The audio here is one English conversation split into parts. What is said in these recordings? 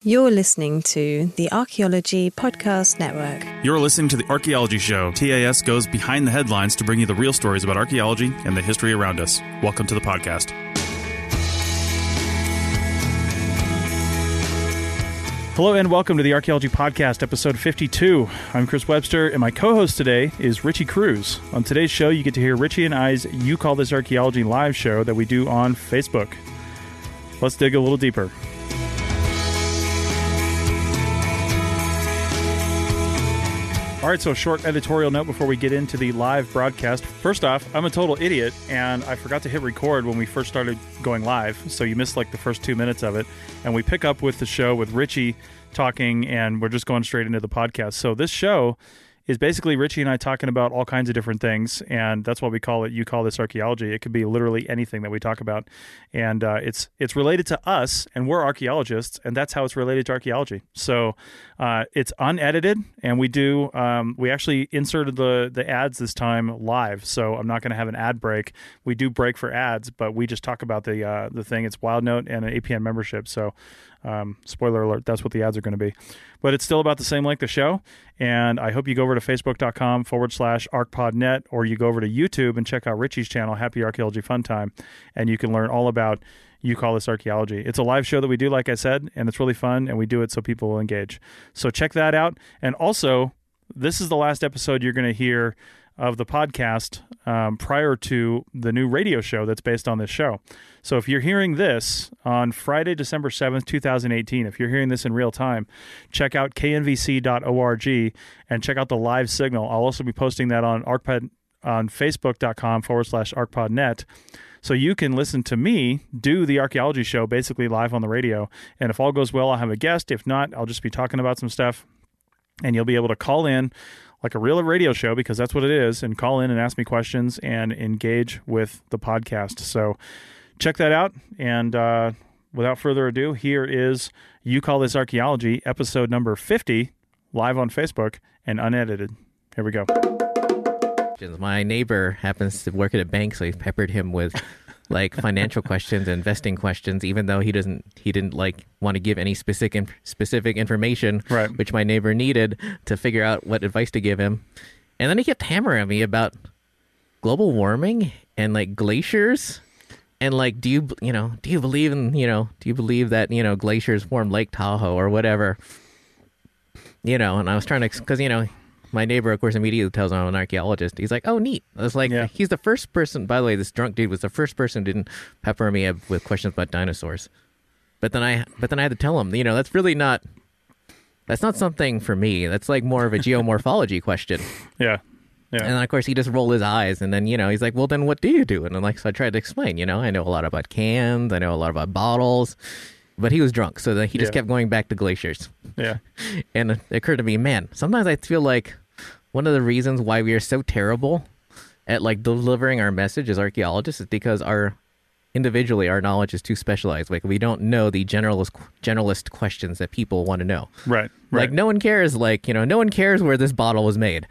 You're listening to the Archaeology Podcast Network. You're listening to The Archaeology Show. TAS goes behind the headlines to bring you the real stories about archaeology and the history around us. Welcome to the podcast. Hello and welcome to the Archaeology Podcast, episode 52. I'm Chris Webster, and my co-host today is Richie Cruz. On today's show, you get to hear Richie and I's You Call This Archaeology live show that we do on Facebook. Let's dig a little deeper. All right, so a short editorial note before we get into the live broadcast. First off, I'm a total idiot, and I forgot to hit record when we first started going live, so you missed like the first 2 minutes of it. And we pick up with the show with Richie talking, and we're just going straight into the podcast. So this show is basically Richie and I talking about all kinds of different things, and that's why we call it You Call This Archaeology. It could be literally anything that we talk about, and it's related to us, and we're archaeologists, and that's how it's related to archaeology. So it's unedited, and we actually inserted the ads this time live, so I'm not going to have an ad break. We do break for ads, but we just talk about the thing. It's WildNote and an APN membership, so spoiler alert, that's what the ads are going to be. But it's still about the same like the show, and I hope you go over to facebook.com/archpodnet, or you go over to YouTube and check out Richie's channel, Happy Archaeology Fun Time, and you can learn all about You Call This Archaeology. It's a live show that we do, like I said, and it's really fun, and we do it so people will engage. So check that out. And also, this is the last episode you're going to hear of the podcast prior to the new radio show that's based on this show. So if you're hearing this on Friday, December 7th, 2018, if you're hearing this in real time, check out knvc.org and check out the live signal. I'll also be posting that on facebook.com/archpodnet. So you can listen to me do the archaeology show basically live on the radio. And if all goes well, I'll have a guest. If not, I'll just be talking about some stuff. And you'll be able to call in like a real radio show, because that's what it is, and call in and ask me questions and engage with the podcast. So check that out. And without further ado, here is You Call This Archaeology, episode number 50, live on Facebook and unedited. Here we go. My neighbor happens to work at a bank, so he's peppered him with like financial questions, investing questions, even though he didn't like want to give any specific information, right, which my neighbor needed to figure out what advice to give him. And then he kept hammering me about global warming and like glaciers, and like, do you believe that glaciers formed Lake Tahoe or whatever, and I was trying to, because my neighbor, of course, immediately tells him I'm an archaeologist. He's like, oh, neat. I was like, yeah. He's the first person, by the way, this drunk dude was the first person who didn't pepper me up with questions about dinosaurs. But then I had to tell him, that's not something for me. That's like more of a geomorphology question. Yeah. Yeah. And then, of course, he just rolled his eyes, and then, he's like, well, then what do you do? And I'm like, so I tried to explain, I know a lot about cans. I know a lot about bottles. But he was drunk, so he just kept going back to glaciers. Yeah. And it occurred to me, man, sometimes I feel like one of the reasons why we are so terrible at like delivering our message as archaeologists is because our knowledge is too specialized. Like, we don't know the generalist questions that people want to know. Right. Like, no one cares, no one cares where this bottle was made.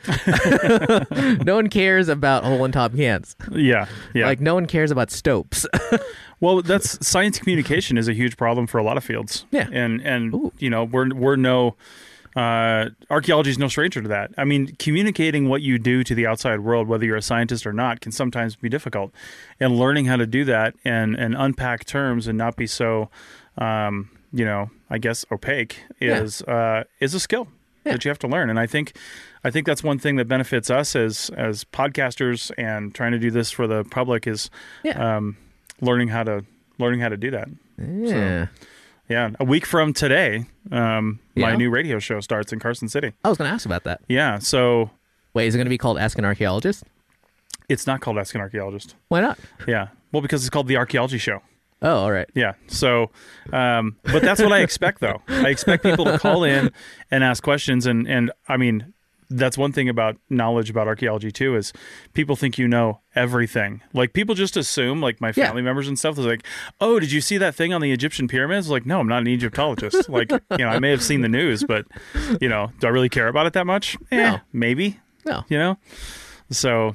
No one cares about hole in top cans. Yeah. Yeah. Like, no one cares about stopes. Well, that's science communication is a huge problem for a lot of fields. Yeah. And we're no archaeology is no stranger to that. I mean, communicating what you do to the outside world, whether you're a scientist or not, can sometimes be difficult. And learning how to do that and unpack terms and not be so, I guess, opaque is a skill that you have to learn. And I think that's one thing that benefits us as podcasters and trying to do this for the public is learning how to do that. Yeah. So, yeah. A week from today, my new radio show starts in Carson City. I was going to ask about that. Yeah. So, wait, is it going to be called Ask an Archaeologist? It's not called Ask an Archaeologist. Why not? Yeah. Well, because it's called The Archaeology Show. Oh, all right. Yeah. So, but that's what I expect, though. I expect people to call in and ask questions. And I mean, that's one thing about knowledge about archaeology too, is people think you know everything. Like, people just assume, like my family members and stuff, they're like, oh, did you see that thing on the Egyptian pyramids? Like, no, I'm not an Egyptologist. Like, I may have seen the news, but, do I really care about it that much? No. Maybe. No. So,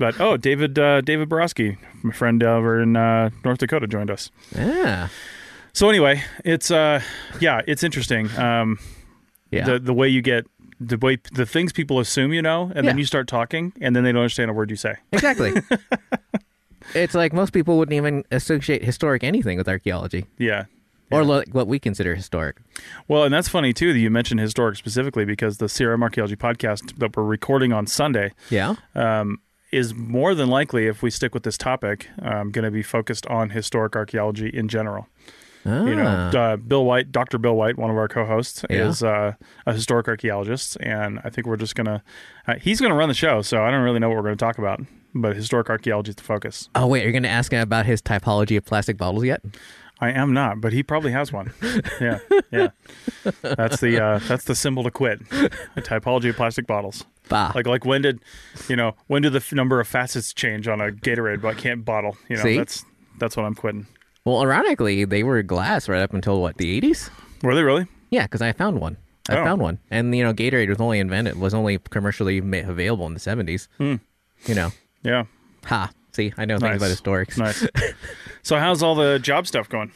David Borowski, my friend over in North Dakota, joined us. Yeah. So anyway, it's it's interesting. Yeah. The way you get the things people assume you know, and then you start talking, and then they don't understand a word you say. Exactly. It's like most people wouldn't even associate historic anything with archaeology. Yeah. Or like what we consider historic. Well, and that's funny, too, that you mentioned historic specifically, because the CRM Archaeology podcast that we're recording on Sunday Yeah. is more than likely, if we stick with this topic, going to be focused on historic archaeology in general. Ah. You know, Bill White, Dr. Bill White, one of our co-hosts, Yeah. is a historic archaeologist, and I think we're just going to... he's going to run the show, so I don't really know what we're going to talk about, but historic archaeology is the focus. Oh, wait, you're going to ask him about his typology of plastic bottles yet? I am not, but he probably has one. Yeah. That's the symbol to quit. The typology of plastic bottles. Bah. Like when did the number of facets change on a Gatorade bottle? You know, See? that's what I'm quitting. Well, ironically, they were glass right up until, what, the 80s? Were they really? Yeah, because I found one. I Oh. found one. And, Gatorade was only commercially available in the 70s. You know. Yeah. Ha. See, I know things about historics. Nice. So how's all the job stuff going?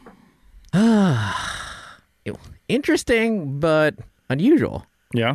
Interesting, but unusual. Yeah.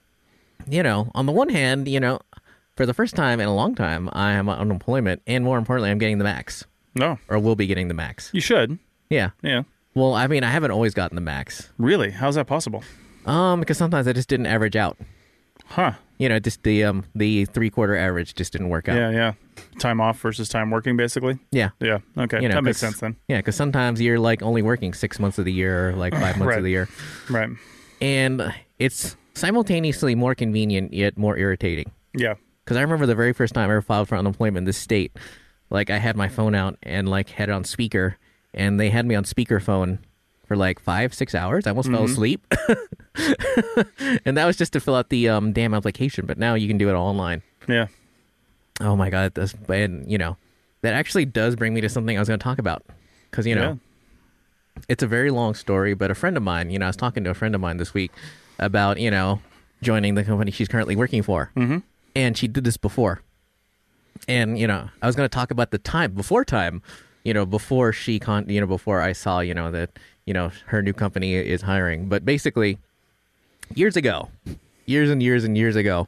On the one hand, for the first time in a long time, I am on unemployment, and more importantly, I'm getting the max, No. or will be getting the max. You should. Yeah. Yeah. Well, I mean, I haven't always gotten the max. Really? How's that possible? Because sometimes I just didn't average out. Huh. Just the 3/4 average just didn't work out. Yeah. Time off versus time working, basically. Yeah. Yeah. Okay. That makes sense then. Yeah, because sometimes you're like only working 6 months of the year or like 5 months Right. of the year. Right. And it's simultaneously more convenient yet more irritating. Yeah. Because I remember the very first time I ever filed for unemployment in this state, like I had my phone out and like had it on speaker, and they had me on speakerphone for like 5-6 hours. I almost fell asleep. And that was just to fill out the damn application. But now you can do it all online. Yeah. Oh my God. And that actually does bring me to something I was going to talk about. Because, it's a very long story, but a friend of mine, I was talking to a friend of mine this week about, joining the company she's currently working for. Mm-hmm. And she did this before. And, I was going to talk about the time, before before before I saw, that, her new company is hiring. But basically, years and years ago,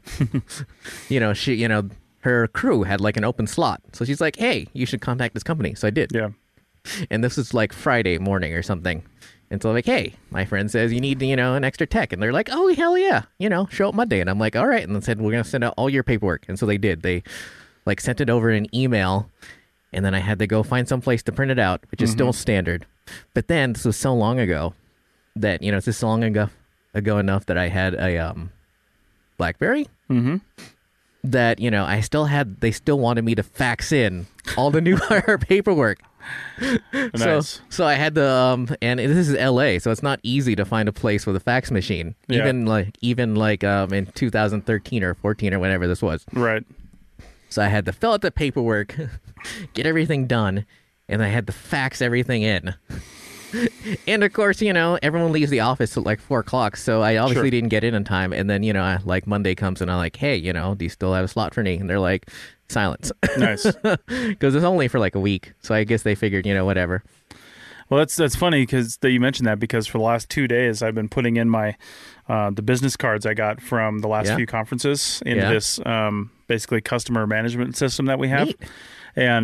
she, her crew had like an open slot. So she's like, hey, you should contact this company. So I did. Yeah. And this was like Friday morning or something. And so I'm like, hey, my friend says you need, an extra tech. And they're like, oh, hell yeah. Show up Monday. And I'm like, all right. And they said, we're going to send out all your paperwork. And so they did. They like sent it over in an email. And then I had to go find some place to print it out, which is still standard. But then this was so long ago that, it's just so long ago enough that I had a BlackBerry. Mm-hmm. That, they still wanted me to fax in all the new hire paperwork. Nice. So I had to, and this is LA, so it's not easy to find a place with a fax machine. Yeah. Even in 2013 or 14 or whenever this was. Right. So I had to fill out the paperwork, get everything done, and I had to fax everything in. And of course, everyone leaves the office at like 4:00, so I obviously didn't get in time. And then, like Monday comes and I'm like, hey, do you still have a slot for me? And they're like, silence. Nice. Because it's only for like a week. So I guess they figured, whatever. Well, that's funny that you mentioned that, because for the last 2 days I've been putting in my the business cards I got from the last few conferences into this basically customer management system that we have. Neat. And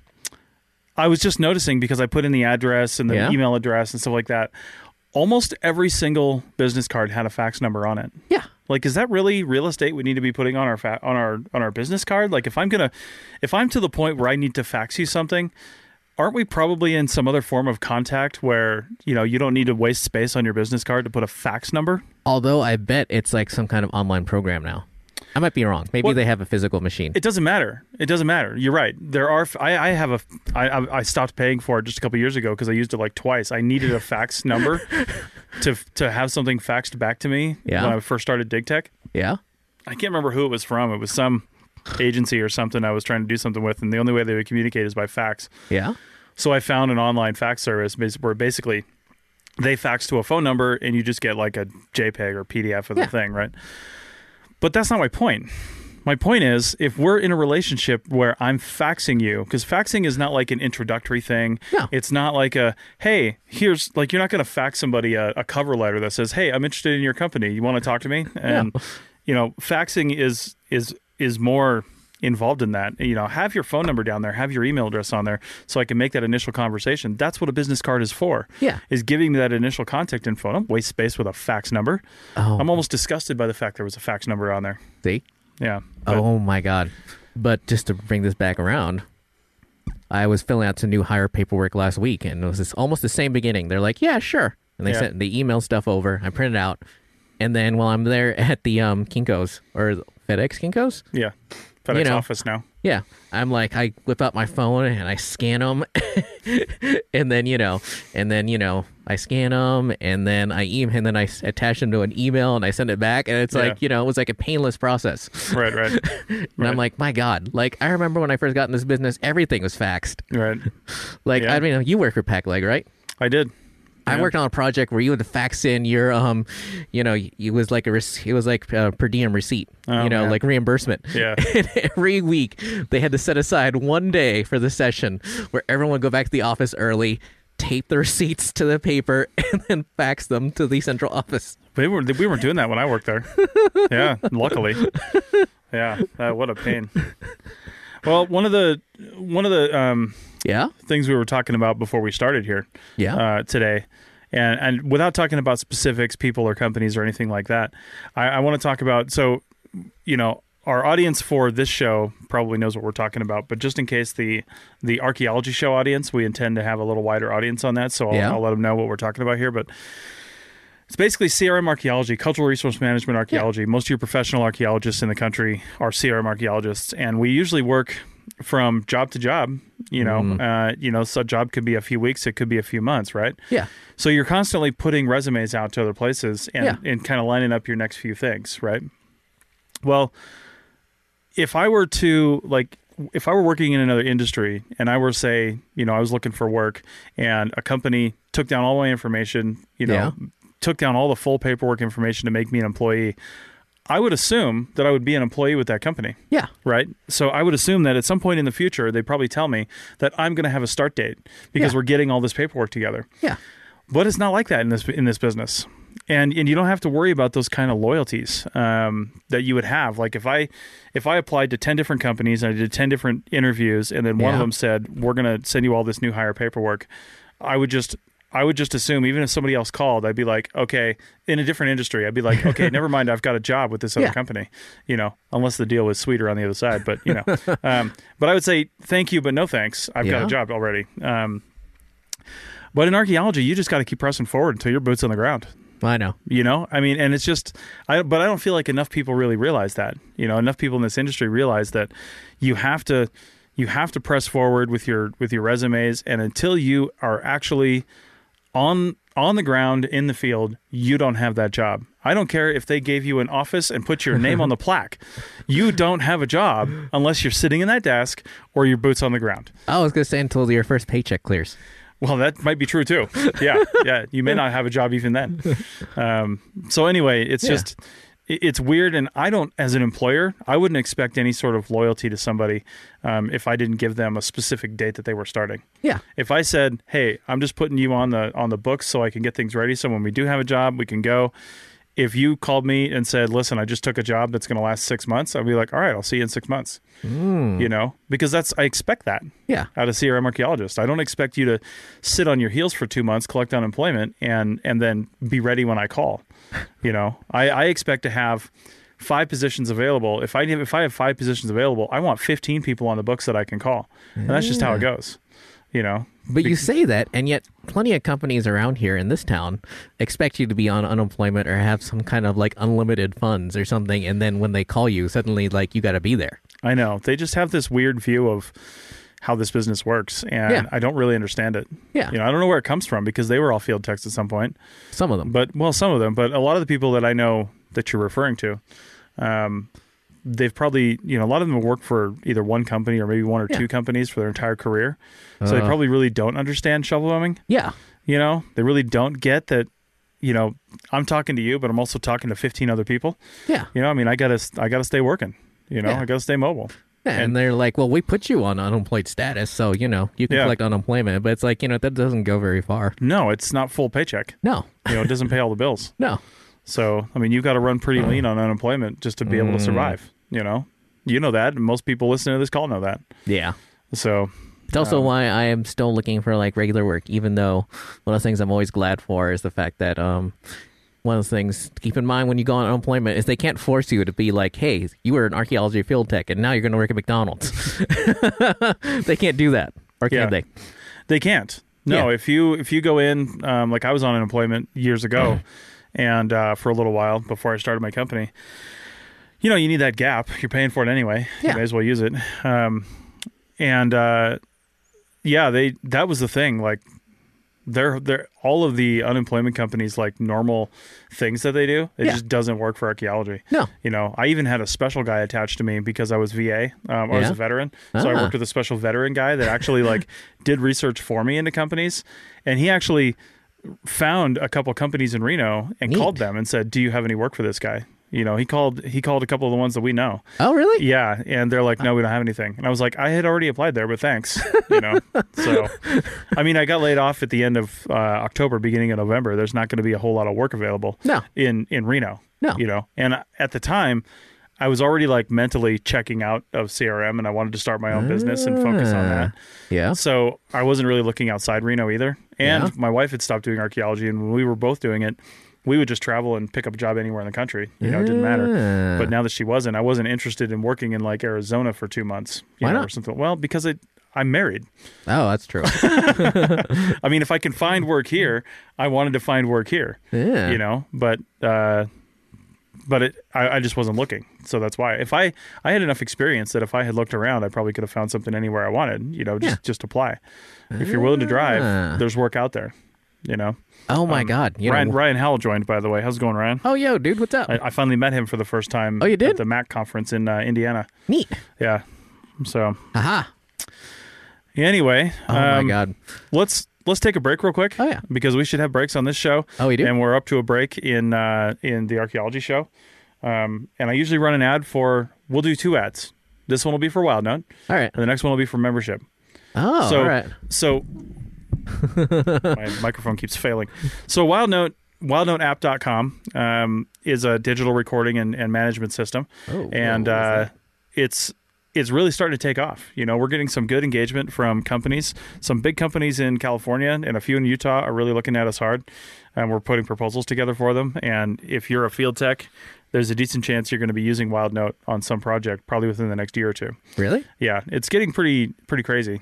I was just noticing, because I put in the address and the email address and stuff like that, almost every single business card had a fax number on it. Yeah. Like, is that really real estate we need to be putting on our business card? Like, if I'm to the point where I need to fax you something, aren't we probably in some other form of contact where, you don't need to waste space on your business card to put a fax number? Although I bet it's like some kind of online program now. I might be wrong. Maybe they have a physical machine. It doesn't matter. You're right. There are. I stopped paying for it just a couple years ago because I used it like twice. I needed a fax number to have something faxed back to me when I first started DigTech. Yeah. I can't remember who it was from. It was some agency or something I was trying to do something with, and the only way they would communicate is by fax. Yeah. So I found an online fax service where basically they fax to a phone number and you just get like a JPEG or PDF of the thing, right? But that's not my point. My point is, if we're in a relationship where I'm faxing you, because faxing is not like an introductory thing. No. It's not like a, hey, here's, like, you're not going to fax somebody a cover letter that says, hey, I'm interested in your company. You want to talk to me? And, faxing is more involved in that. Have your phone number down there, have your email address on there so I can make that initial conversation. That's what a business card is for. Yeah. Is giving me that initial contact info. Don't waste space with a fax number. Oh. I'm almost disgusted by the fact there was a fax number on there. See? Yeah. But, Oh my God. But just to bring this back around, I was filling out some new hire paperwork last week, and it was almost the same beginning. They're like, yeah, sure. And they sent the email stuff over. I printed it out. And then while I'm there at the Kinko's or FedEx Kinko's, yeah. FedEx office now. yeah, I'm like, I whip out my phone and I scan them, and then I scan them, and then and then I attach them to an email and I send it back, and it's like, it was like a painless process. Right. And I'm like, my God, like I remember when I first got in this business, everything was faxed. Right. Like, Yeah. I mean, you work for PackLeg, right? I did. I Yeah. worked on a project where you had to fax in your, it was like per diem receipt, Oh, man. like reimbursement. Yeah. And every week they had to set aside one day for the session where everyone would go back to the office early, tape the receipts to the paper, and then fax them to the central office. We weren't doing that when I worked there. Yeah, luckily. Yeah, what a pain. Well, one of the Yeah. things we were talking about before we started here today, and without talking about specifics, people or companies or anything like that, I want to talk about, so, our audience for this show probably knows what we're talking about, but just in case the archaeology show audience, we intend to have a little wider audience on that, so I'll let them know what we're talking about here, but it's basically CRM archaeology, cultural resource management archaeology. Yeah. Most of your professional archaeologists in the country are CRM archaeologists, and we usually work from job to job. So a job could be a few weeks, it could be a few months, right? Yeah. So you're constantly putting resumes out to other places and kind of lining up your next few things, right? Well, if I were working in another industry and I were, say, I was looking for work and a company took down all my information, took down all the full paperwork information to make me an employee, I would assume that I would be an employee with that company. Yeah. Right? So I would assume that at some point in the future, they'd probably tell me that I'm going to have a start date because we're getting all this paperwork together. Yeah. But it's not like that in this business. And you don't have to worry about those kind of loyalties that you would have. Like if I applied to 10 different companies and I did 10 different interviews and then one of them said, we're going to send you all this new hire paperwork, I would just assume, even if somebody else called, I'd be like, okay, in a different industry, I'd be like, okay, never mind, I've got a job with this other company, unless the deal was sweeter on the other side. But, but I would say, thank you, but no thanks. I've got a job already. But in archaeology, you just got to keep pressing forward until your boot's on the ground. I know. And it's just, but I don't feel like enough people really realize that. Enough people in this industry realize that you have to press forward with your resumes, and until you are actually on the ground in the field, you don't have that job. I don't care if they gave you an office and put your name on the plaque. You don't have a job unless you're sitting in that desk or your boots on the ground. I was going to say until your first paycheck clears. Well, that might be true too. Yeah. You may not have a job even then. So anyway, it's just, it's weird. And I don't, as an employer, I wouldn't expect any sort of loyalty to somebody if I didn't give them a specific date that they were starting. Yeah. If I said, hey, I'm just putting you on the books so I can get things ready, so when we do have a job, we can go. If you called me and said, listen, I just took a job that's going to last 6 months, I'd be like, all right, I'll see you in 6 months. Because I expect that out of CRM archaeologists. I don't expect you to sit on your heels for 2 months, collect unemployment, and then be ready when I call. I expect to have 5 positions available. If I have 5 positions available, I want 15 people on the books that I can call. And that's just how it goes. But you say that, and yet plenty of companies around here in this town expect you to be on unemployment or have some kind of like unlimited funds or something, and then when they call you, suddenly like you got to be there. I know. They just have this weird view of how this business works, and I don't really understand it. Yeah. I don't know where it comes from because they were all field techs at some point. Some of them. But a lot of the people that I know that you're referring to, they've probably, a lot of them have worked for either one company or maybe one or two companies for their entire career. So they probably really don't understand shovel bombing. Yeah. They really don't get that, I'm talking to you, but I'm also talking to 15 other people. Yeah. I gotta stay working. You know, Yeah. I got to stay mobile. Yeah, and they're like, well, we put you on unemployed status, so, you know, you can Yeah. collect unemployment. But it's like, you know, that doesn't go very far. No, it's not full paycheck. No, You know, it doesn't pay all the bills. no. So, I mean, you've got to run pretty lean on unemployment just to be able to survive. You know that. And most people listening to this call know that. Yeah. So, It's also why I am still looking for like regular work, even though one of the things I'm always glad for is the fact that one of the things to keep in mind when you go on unemployment is they can't force you to be like, hey, you were an archaeology field tech and now you're going to work at McDonald's. They can't do that. Or can Yeah. they? they can't. No, Yeah. if you go in, like I was on unemployment years ago, and for a little while before I started my company, you know, you need that gap. You're paying for it anyway. Yeah. You may as well use it. Yeah, that was the thing. Like, they're all of the unemployment companies, like normal things that they do, it Yeah. just doesn't work for archaeology. No. You know, I even had a special guy attached to me because I was VA. I was Yeah? a veteran, so I Ah. worked with a special veteran guy that actually like did research for me into companies, and he actually found a couple companies in Reno and Neat. called them and said, "Do you have any work for this guy?" You know, he called a couple of the ones that we know. Oh, really? Yeah, and they're like, "No, we don't have anything." And I was like, "I had already applied there, but thanks." You know, so I mean, I got laid off at the end of October, beginning of November. There's not going to be a whole lot of work available. No. in Reno. No. You know, and at the time, I was already like mentally checking out of CRM, and I wanted to start my own business and focus on that. Yeah. So I wasn't really looking outside Reno either. And Yeah. my wife had stopped doing archaeology, and when we were both doing it, we would just travel and pick up a job anywhere in the country. You know, it didn't matter. Ah. But now that she wasn't, I wasn't interested in working in like Arizona for 2 months. You Why know, not? Or something. Well, because I'm married. Oh, that's true. I mean, if I can find work here, I wanted to find work here. Yeah. You know, but I just wasn't looking. So that's why. If I had enough experience that if I had looked around, I probably could have found something anywhere I wanted. You know, just apply. If you're willing to Ah. drive, there's work out there. You know. Oh, my God. You know, Ryan Howell joined, by the way. How's it going, Ryan? oh, yo, dude, what's up? I finally met him for the first time. Oh, you did? At the MAC conference in Indiana. Neat. Yeah. So Aha. anyway, Oh, my God. let's take a break real quick. Oh, yeah. Because we should have breaks on this show. Oh, we do? And we're up to a break in the archaeology show. And I usually run an ad we'll do 2 ads. This one will be for WildNote, All right. and the next one will be for membership. Oh, So, all right. so my microphone keeps failing. So WildNoteApp.com is a digital recording and management system. Oh, and what was it's really starting to take off. You know, we're getting some good engagement from companies. Some big companies in California and a few in Utah are really looking at us hard, and we're putting proposals together for them. And if you're a field tech, there's a decent chance you're going to be using WildNote on some project, probably within the next year or two. Really? Yeah, it's getting pretty crazy.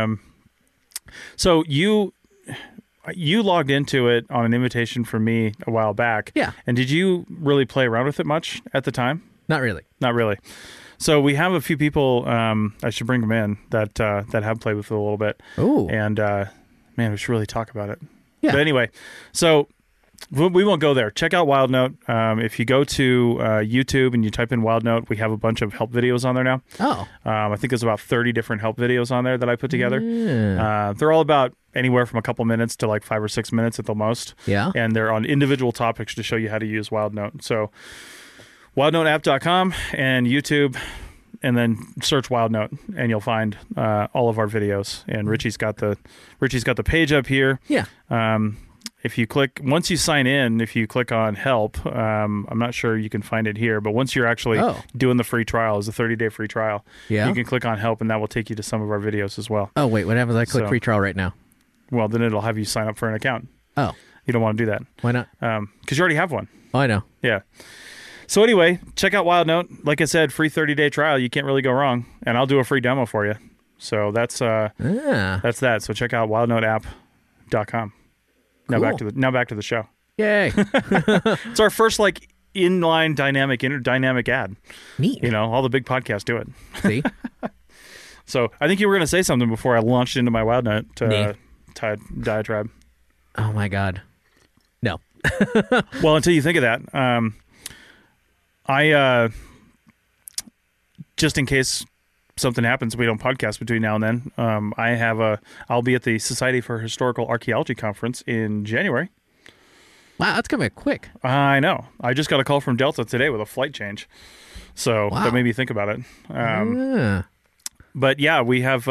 So you logged into it on an invitation from me a while back. Yeah. And did you really play around with it much at the time? Not really. Not really. So we have a few people. I should bring them in that have played with it a little bit. Oh. And man, we should really talk about it. Yeah. But anyway, so we won't go there. Check out WildNote. If you go to YouTube and you type in WildNote, we have a bunch of help videos on there now. Oh. I think there's about 30 different help videos on there that I put together. Yeah. They're all about anywhere from a couple minutes to like 5 or 6 minutes at the most. Yeah. And they're on individual topics to show you how to use WildNote. So wildnoteapp.com and YouTube, and then search WildNote, and you'll find all of our videos. And Richie's got the page up here. Yeah. If you click, once you sign in, if you click on help, I'm not sure you can find it here, but once you're actually doing the free trial, it's a 30-day free trial. Yeah. You can click on help, and that will take you to some of our videos as well. Oh, wait. What happens if I click So- free trial right now? Well, then it'll have you sign up for an account. Oh. You don't want to do that Why not? because you already have one. Oh, I know. Yeah. So anyway, check out WildNote. Like I said, free 30-day trial. You can't really go wrong. And I'll do a free demo for you. So that's that. So check out wildnoteapp.com. Now Cool. back to the show. Yay. It's our first like inline dynamic ad. Neat. You know, all the big podcasts do it. See? So I think you were going to say something before I launched into my WildNote diatribe. Oh, my God. No. Well, until you think of that, I just in case something happens, we don't podcast between now and then. I'll be at the Society for Historical Archaeology conference in January. Wow, that's coming quick. I know. I just got a call from Delta today with a flight change. So Wow. that made me think about it. Ah. But yeah, we have...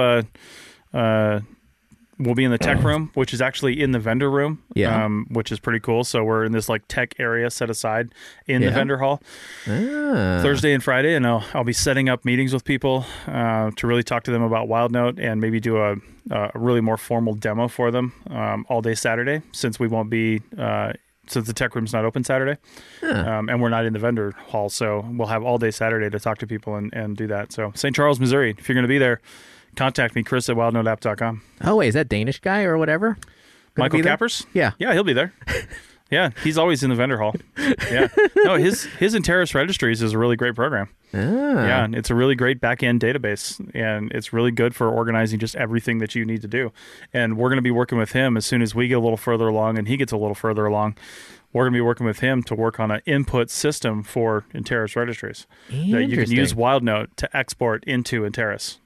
we'll be in the tech room, which is actually in the vendor room, Yeah. which is pretty cool. So we're in this like tech area set aside in Yeah. the vendor hall Ah. Thursday and Friday, and I'll be setting up meetings with people to really talk to them about WildNote and maybe do a really more formal demo for them all day Saturday, since we won't be since the tech room's not open Saturday, and we're not in the vendor hall, so we'll have all day Saturday to talk to people and do that. So St. Charles, Missouri, if you're going to be there, contact me, Chris at wildnoteapp.com. Oh, wait, is that Danish guy or whatever? Gonna Michael be there? Kappers? Yeah. Yeah, he'll be there. Yeah, he's always in the vendor hall. Yeah. No, his Enteris Registries is a really great program. Ah. Yeah, and it's a really great back-end database, and it's really good for organizing just everything that you need to do. And we're going to be working with him as soon as we get a little further along and he gets a little further along. We're going to be working with him to work on an input system for Enteris Registries that you can Interesting. use WildNote to export into Enteris.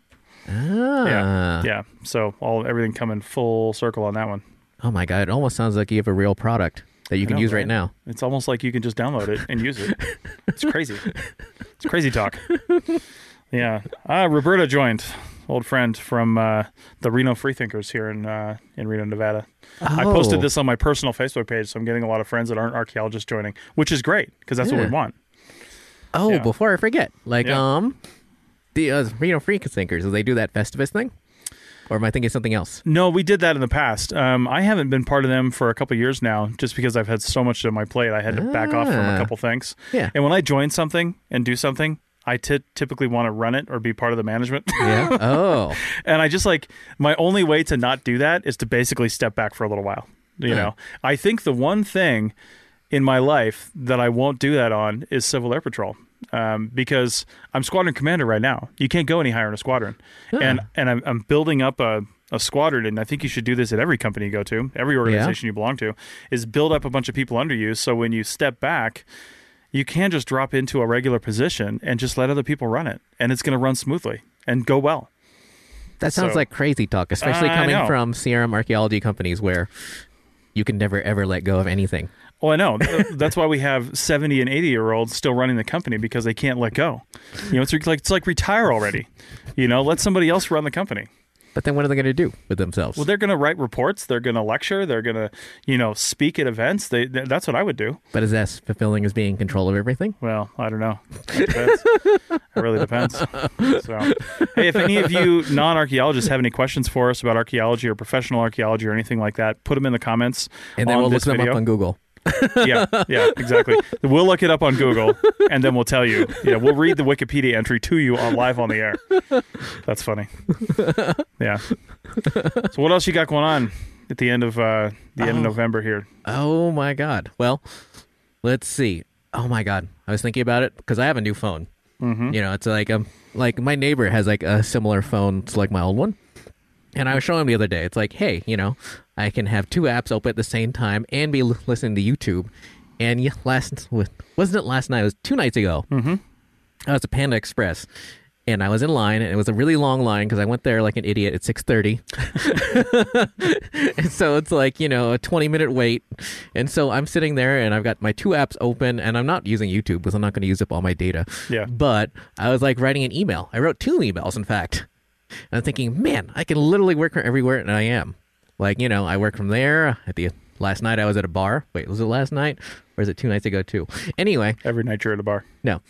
Ah. Yeah. So everything coming full circle on that one. Oh my God! It almost sounds like you have a real product that you can know, use right? right now. It's almost like you can just download it and use it. It's crazy. It's crazy talk. Yeah. Roberta joined, old friend from the Reno Freethinkers here in Reno, Nevada. I posted this on my personal Facebook page, so I'm getting a lot of friends that aren't archaeologists joining, which is great because that's what we Yeah. want. Oh, Yeah. before I forget, like Yeah. the Reno Freethinkers, do they do that Festivus thing, or am I thinking something else? No, we did that in the past. I haven't been part of them for a couple of years now, just because I've had so much on my plate. I had to back off from a couple things. Yeah. And when I join something and do something, I typically want to run it or be part of the management. Yeah. Oh. And I just my only way to not do that is to basically step back for a little while. You know, I think the one thing in my life that I won't do that on is Civil Air Patrol. Because I'm squadron commander right now. You can't go any higher in a squadron. And I'm building up a squadron, and I think you should do this at every company you go to, every organization you belong to, is build up a bunch of people under you, so when you step back, you can just drop into a regular position and just let other people run it, and it's going to run smoothly and go well. That sounds So- like crazy talk, especially I coming know. from CRM archaeology companies where you can never ever let go of anything. Well, I know. That's why we have 70 and 80-year-olds still running the company, because they can't let go. It's like retire already. Let somebody else run the company. But then what are they going to do with themselves? Well, they're going to write reports. They're going to lecture. They're going to, speak at events. That's what I would do. But is that fulfilling as being in control of everything? Well, I don't know. It depends. It really depends. So, hey, if any of you non-archaeologists have any questions for us about archaeology or professional archaeology or anything like that, put them in the comments And then on we'll look this them video. up on Google. Yeah, exactly. We'll look it up on Google, and then we'll tell you. Yeah, we'll read the Wikipedia entry to you live on the air. That's funny. Yeah. So what else you got going on at the end of November here? Oh my God. Well, let's see. Oh my God. I was thinking about it because I have a new phone. Mm-hmm. It's like my neighbor has like a similar phone to like my old one. And I was showing him the other day. It's like, hey, I can have two apps open at the same time and be listening to YouTube. And wasn't it last night? It was 2 nights ago. Mm-hmm. I was at Panda Express. And I was in line, and it was a really long line because I went there like an idiot at 6:30. And so it's like, a 20-minute wait. And so I'm sitting there, and I've got my two apps open, and I'm not using YouTube because I'm not going to use up all my data. Yeah. But I was like writing an email. I wrote 2 emails, in fact. And I'm thinking, man, I can literally work from everywhere, and I am. Like, I work from there. Last night I was at a bar. Wait, was it last night? Or is it 2 nights ago too? Anyway. Every night you're at a bar. No.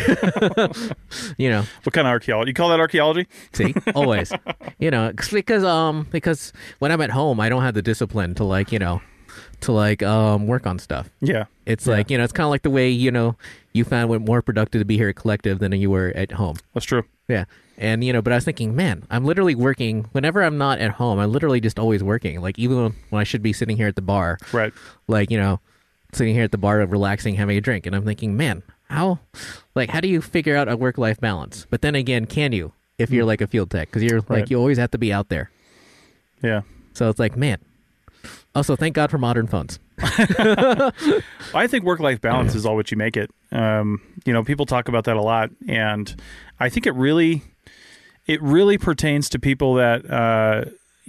What kind of archaeology? You call that archaeology? See, always. Because when I'm at home, I don't have the discipline to work on stuff. Yeah. It's like, it's kind of like the way, you found it more productive to be here at Collective than you were at home. That's true. Yeah. And, but I was thinking, man, I'm literally working. Whenever I'm not at home, I'm literally just always working. Like, even when I should be sitting here at the bar. Right. Like, sitting here at the bar, relaxing, having a drink. And I'm thinking, man, how do you figure out a work-life balance? But then again, can you, if you're like a field tech? Because you're Right. you always have to be out there. Yeah. So it's like, man. Also, thank God for modern phones. I think work-life balance is all what you make it. People talk about that a lot, and I think it really pertains to people that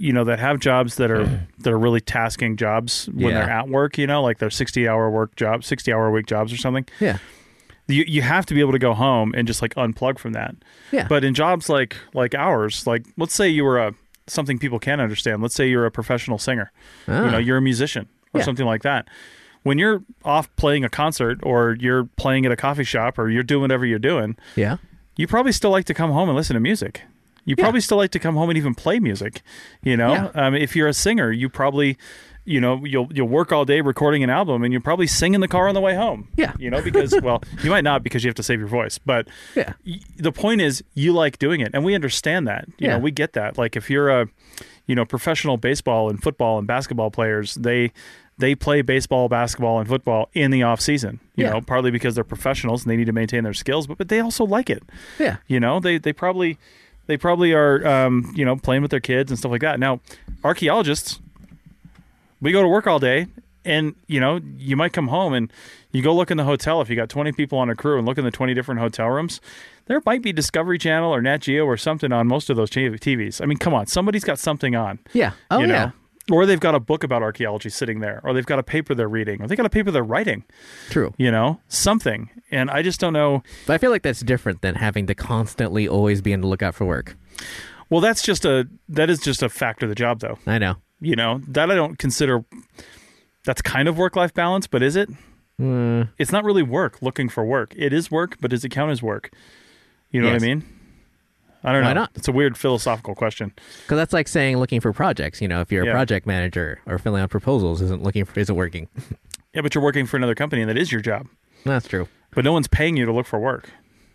that have jobs that are really tasking jobs when Yeah. they're at work, like they're 60-hour a week jobs or something. Yeah. You have to be able to go home and just like unplug from that. Yeah. But in jobs like ours, like let's say you were something people can understand. Let's say you're a professional singer. Ah. You're a musician or Yeah. something like that. When you're off playing a concert or you're playing at a coffee shop or you're doing whatever you're doing, Yeah. you probably still like to come home and listen to music. You probably still like to come home and even play music. Yeah. If you're a singer, you probably, you'll work all day recording an album and you probably sing in the car on the way home. Yeah. Because, well, you might not because you have to save your voice. But Yeah. the point is you like doing it. And we understand that. Yeah. We get that. Like if you're a, professional baseball and football and basketball players, they play baseball, basketball, and football in the off season, partly because they're professionals and they need to maintain their skills, but they also like it. Yeah. They probably are, playing with their kids and stuff like that. Now, archaeologists, we go to work all day and, you might come home and you go look in the hotel. If you got 20 people on a crew and look in the 20 different hotel rooms, there might be Discovery Channel or Nat Geo or something on most of those TVs. I mean, come on, somebody's got something on. Yeah. Oh, you know? yeah. Or they've got a book about archaeology sitting there, or they've got a paper they're reading, or they got a paper they're writing, True. something. And I just don't know. But I feel like that's different than having to constantly always be on the lookout for work. Well, that is just a factor of the job, though. I know. That I don't consider, that's kind of work-life balance, but is it? It's not really work, looking for work. It is work, but does it count as work? You know what I mean? I don't know. Why not? It's a weird philosophical question. Because that's like saying looking for projects. If you're a Yeah. project manager or filling out proposals isn't working. Yeah, but you're working for another company, and that is your job. That's true. But no one's paying you to look for work.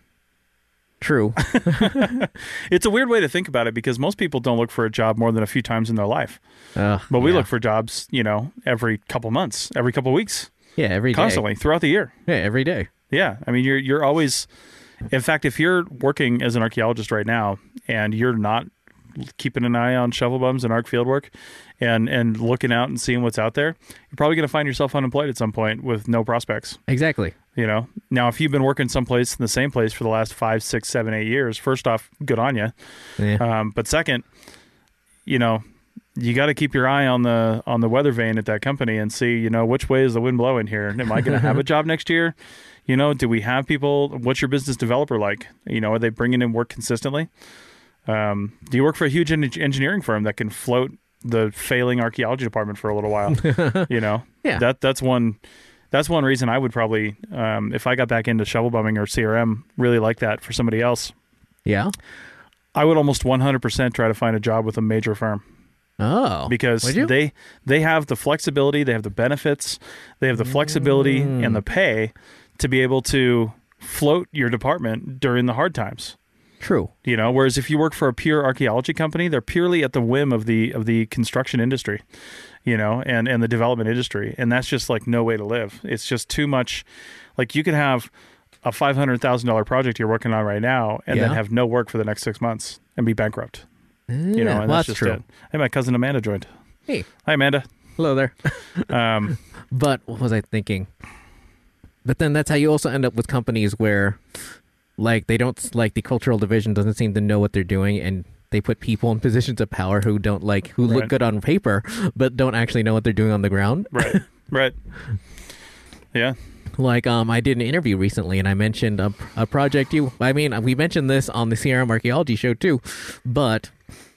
True. It's a weird way to think about it because most people don't look for a job more than a few times in their life. But we look for jobs, every couple months, every couple weeks, every day. constantly throughout the year. Yeah, every day. Yeah, I mean, you're always. In fact, if you're working as an archaeologist right now and you're not keeping an eye on shovel bums and arc field work and looking out and seeing what's out there, you're probably going to find yourself unemployed at some point with no prospects. Exactly. Now, if you've been working someplace in the same place for the last 5, 6, 7, 8 years, first off, good on you. Yeah. But second, you got to keep your eye on the weather vane at that company and see, which way is the wind blowing here? Am I going to have a job next year? Do we have people? What's your business developer like? Are they bringing in work consistently? Do you work for a huge engineering firm that can float the failing archaeology department for a little while? Yeah. That's one reason I would probably, if I got back into shovel bumming or CRM, really like that for somebody else. Yeah. I would almost 100% try to find a job with a major firm. Oh. Because Would you? they have the flexibility, they have the benefits, they have the flexibility and the pay to be able to float your department during the hard times. True. Whereas if you work for a pure archaeology company, they're purely at the whim of the construction industry, and the development industry. And that's just like no way to live. It's just too much. Like you could have a $500,000 project you're working on right now and then have no work for the next 6 months and be bankrupt. And well, that's just true. it. Hey, my cousin Amanda joined. Hey. Hi, Amanda. Hello there. But what was I thinking? But then that's how you also end up with companies where, like, they don't, like, the cultural division doesn't seem to know what they're doing, and they put people in positions of power who don't who look good on paper, but don't actually know what they're doing on the ground. Right. Yeah. Like, I did an interview recently, and I mentioned a project we mentioned this on the CRM Archaeology show too, but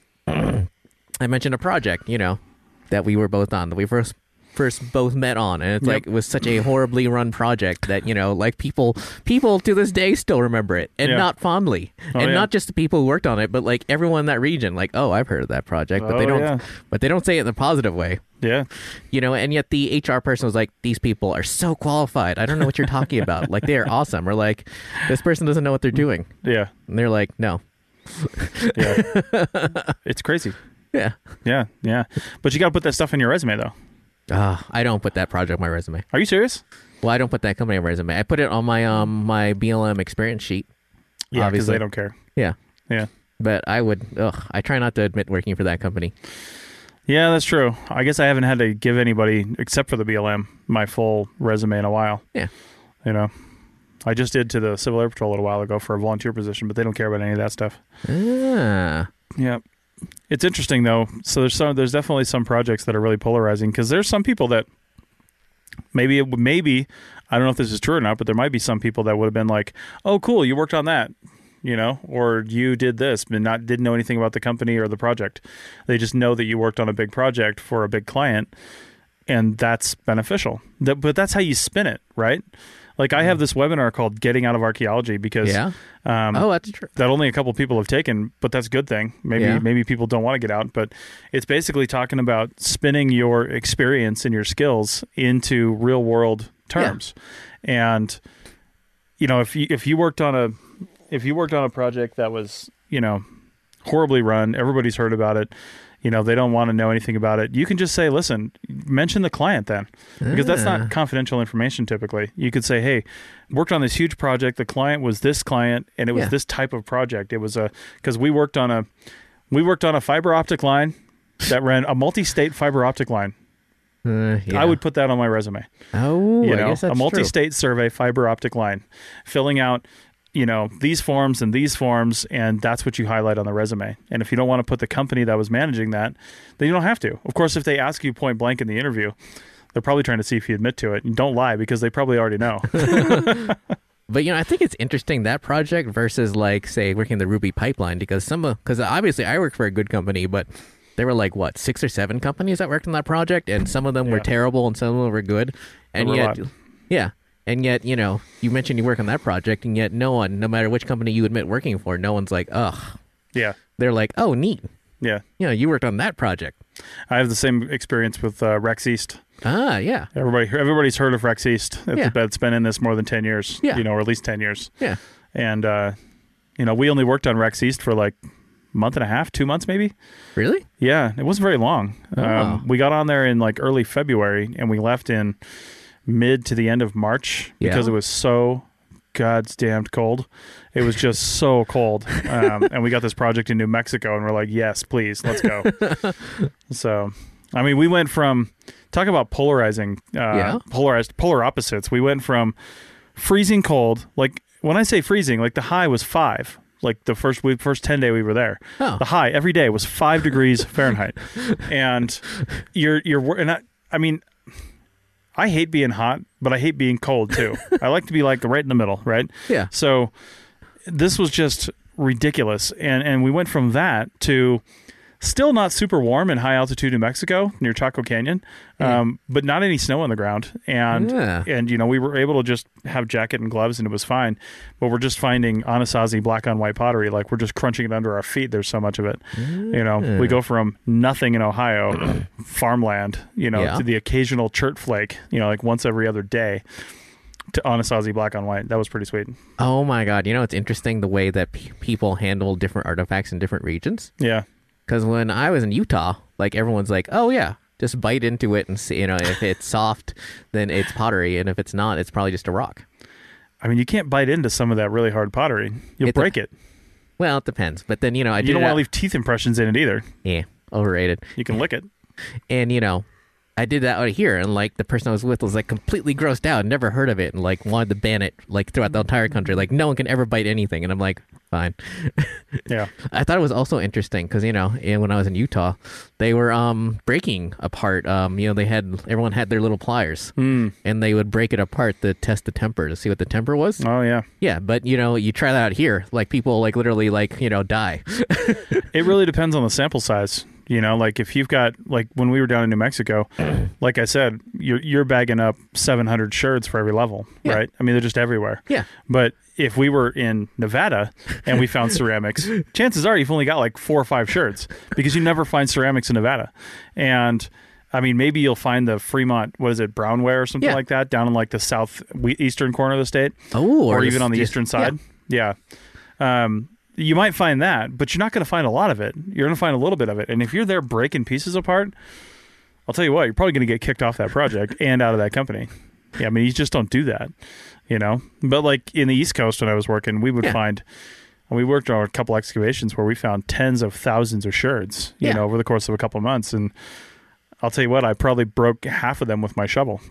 I mentioned a project, that we were both on, that we first both met on, and it's like it was such a horribly run project that people to this day still remember it, and not fondly, and not just the people who worked on it, but like everyone in that region, like, oh, I've heard of that project, but they don't say it in a positive way. Yeah. And yet the HR person was like, these people are so qualified, I don't know what you're talking about, like they are awesome, or like this person doesn't know what they're doing. Yeah. And they're like, no. Yeah. It's crazy. Yeah. But you got to put that stuff in your resume, though. I don't put that project on my resume. Are you serious? Well, I don't put that company on my resume. I put it on my my BLM experience sheet. Yeah, because obviously they don't care. Yeah. Yeah. But I try not to admit working for that company. Yeah, that's true. I guess I haven't had to give anybody, except for the BLM, my full resume in a while. Yeah. I just did to the Civil Air Patrol a little while ago for a volunteer position, but they don't care about any of that stuff. Ah. Yeah. It's interesting though. So there's definitely some projects that are really polarizing because there's some people that maybe I don't know if this is true or not, but there might be some people that would have been like, "Oh, cool, you worked on that." Or you did this, but didn't know anything about the company or the project. They just know that you worked on a big project for a big client, and that's beneficial. But that's how you spin it, right? Like I have this webinar called "Getting Out of Archaeology" because that's true. that only a couple people have taken, but that's a good thing. Maybe people don't want to get out, but it's basically talking about spinning your experience and your skills into real world terms. And if you worked on a project that was, horribly run, everybody's heard about it, they don't want to know anything about it, you can just say, listen, mention the client then, because that's not confidential information typically. You could say, hey, worked on this huge project, the client was this client, and it was this type of project. It was because we worked on a fiber optic line that ran a multi-state fiber optic line. I would put that on my resume. Oh, I guess that's a multi-state survey fiber optic line, filling out these forms and these forms, and that's what you highlight on the resume. And if you don't want to put the company that was managing that, then you don't have to. Of course, if they ask you point blank in the interview, they're probably trying to see if you admit to it. And don't lie, because they probably already know. But I think it's interesting, that project versus like, say, working the Ruby pipeline, because obviously I work for a good company, but there were like 6 or 7 companies that worked on that project, and some of them were terrible and some of them were good. And And yet, you mentioned you work on that project, and yet no matter which company you admit working for, no one's like, ugh. Yeah. They're like, oh, neat. Yeah. You worked on that project. I have the same experience with Rex East. Ah, yeah. Everybody's heard of Rex East. It's been in this more than 10 years, or at least 10 years. Yeah. And, we only worked on Rex East for like month and a half, 2 months maybe. Really? Yeah. It wasn't very long. Oh. We got on there in like early February, and we left in mid to the end of March because it was so goddamn cold. It was just so cold. And we got this project in New Mexico, and we're like, yes, please, let's go. So, we went from, talk about polarizing, polar opposites. We went from freezing cold, like when I say freezing, like the high was 5. Like the first 10 day we were there, the high every day was 5 degrees Fahrenheit. And I hate being hot, but I hate being cold too. I like to be like right in the middle, right? Yeah. So this was just ridiculous. And we went from that to still not super warm in high altitude New Mexico near Chaco Canyon, but not any snow on the ground. And we were able to just have jacket and gloves, and it was fine. But we're just finding Anasazi black on white pottery, like we're just crunching it under our feet. There's so much of it. We go from nothing in Ohio, farmland, to the occasional chert flake, like once every other day, to Anasazi black on white. That was pretty sweet. Oh my God. It's interesting the way that people handle different artifacts in different regions. Yeah. Because when I was in Utah, like everyone's like, oh yeah, just bite into it and see, if it's soft, then it's pottery. And if it's not, it's probably just a rock. You can't bite into some of that really hard pottery. You'll break it. Well, it depends. But then, you don't want to leave teeth impressions in it either. Yeah, overrated. You can lick it. And, I did that out here, and like the person I was with was like completely grossed out, never heard of it, and like wanted to ban it like throughout the entire country. Like no one can ever bite anything, and I'm like, fine. Yeah. I thought it was also interesting because when I was in Utah, they were breaking apart. Everyone had their little pliers, and they would break it apart to test the temper to see what the temper was. Oh yeah. Yeah, but you try that out here, like people like literally like die. It really depends on the sample size. Like if you've got, like when we were down in New Mexico, like I said, you're bagging up 700 sherds for every level, right? They're just everywhere. Yeah. But if we were in Nevada and we found ceramics, chances are you've only got like 4 or 5 sherds, because you never find ceramics in Nevada. And maybe you'll find the Fremont, brownware or something like that down in like the southeastern corner of the state. Oh, or even on the eastern side. Yeah. You might find that, but you're not going to find a lot of it. You're going to find a little bit of it. And if you're there breaking pieces apart, I'll tell you what, you're probably going to get kicked off that project and out of that company. Yeah, you just don't do that, But like in the East Coast when I was working, we would find, and we worked on a couple excavations where we found tens of thousands of sherds, over the course of a couple of months. And I'll tell you what, I probably broke half of them with my shovel.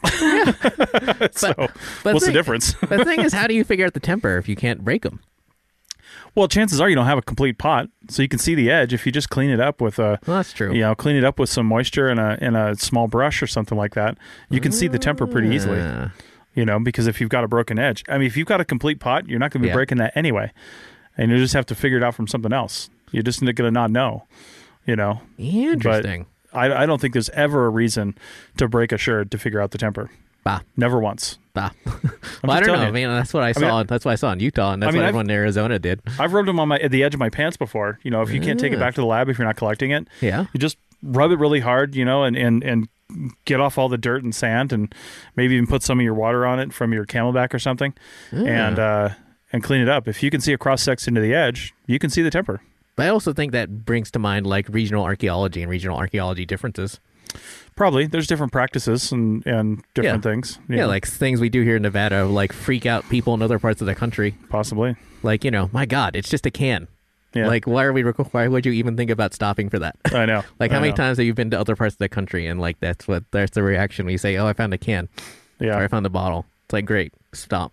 So what's the difference? The thing is, how do you figure out the temper if you can't break them? Well, chances are you don't have a complete pot, so you can see the edge if you just clean it up with a. Well, that's true. Clean it up with some moisture and a small brush or something like that. You can see the temper pretty easily. Because if you've got a broken edge, I mean, if you've got a complete pot, you're not going to be breaking that anyway, and you just have to figure it out from something else. You're just going to not know. Interesting. But I don't think there's ever a reason to break a sherd to figure out the temper. Bah. Never once. Bah. Well, I don't know. you. I mean, that's what I saw. That's what I saw in Utah, and that's what everyone in Arizona did. I've rubbed them on at the edge of my pants before. If you can't take it back to the lab if you're not collecting it, you just rub it really hard, and get off all the dirt and sand, and maybe even put some of your water on it from your Camelback or something, and clean it up. If you can see a cross section to the edge, you can see the temper. But I also think that brings to mind like regional archaeology and regional archaeology differences. Probably. There's different practices and different things. Yeah, like things we do here in Nevada, like freak out people in other parts of the country. Possibly. Like, my God, it's just a can. Yeah. Like, why would you even think about stopping for that? I know. Like, how many times have you been to other parts of the country and like that's the reaction when you say, "Oh, I found a can." Yeah. Or I found a bottle. It's like, great, stop.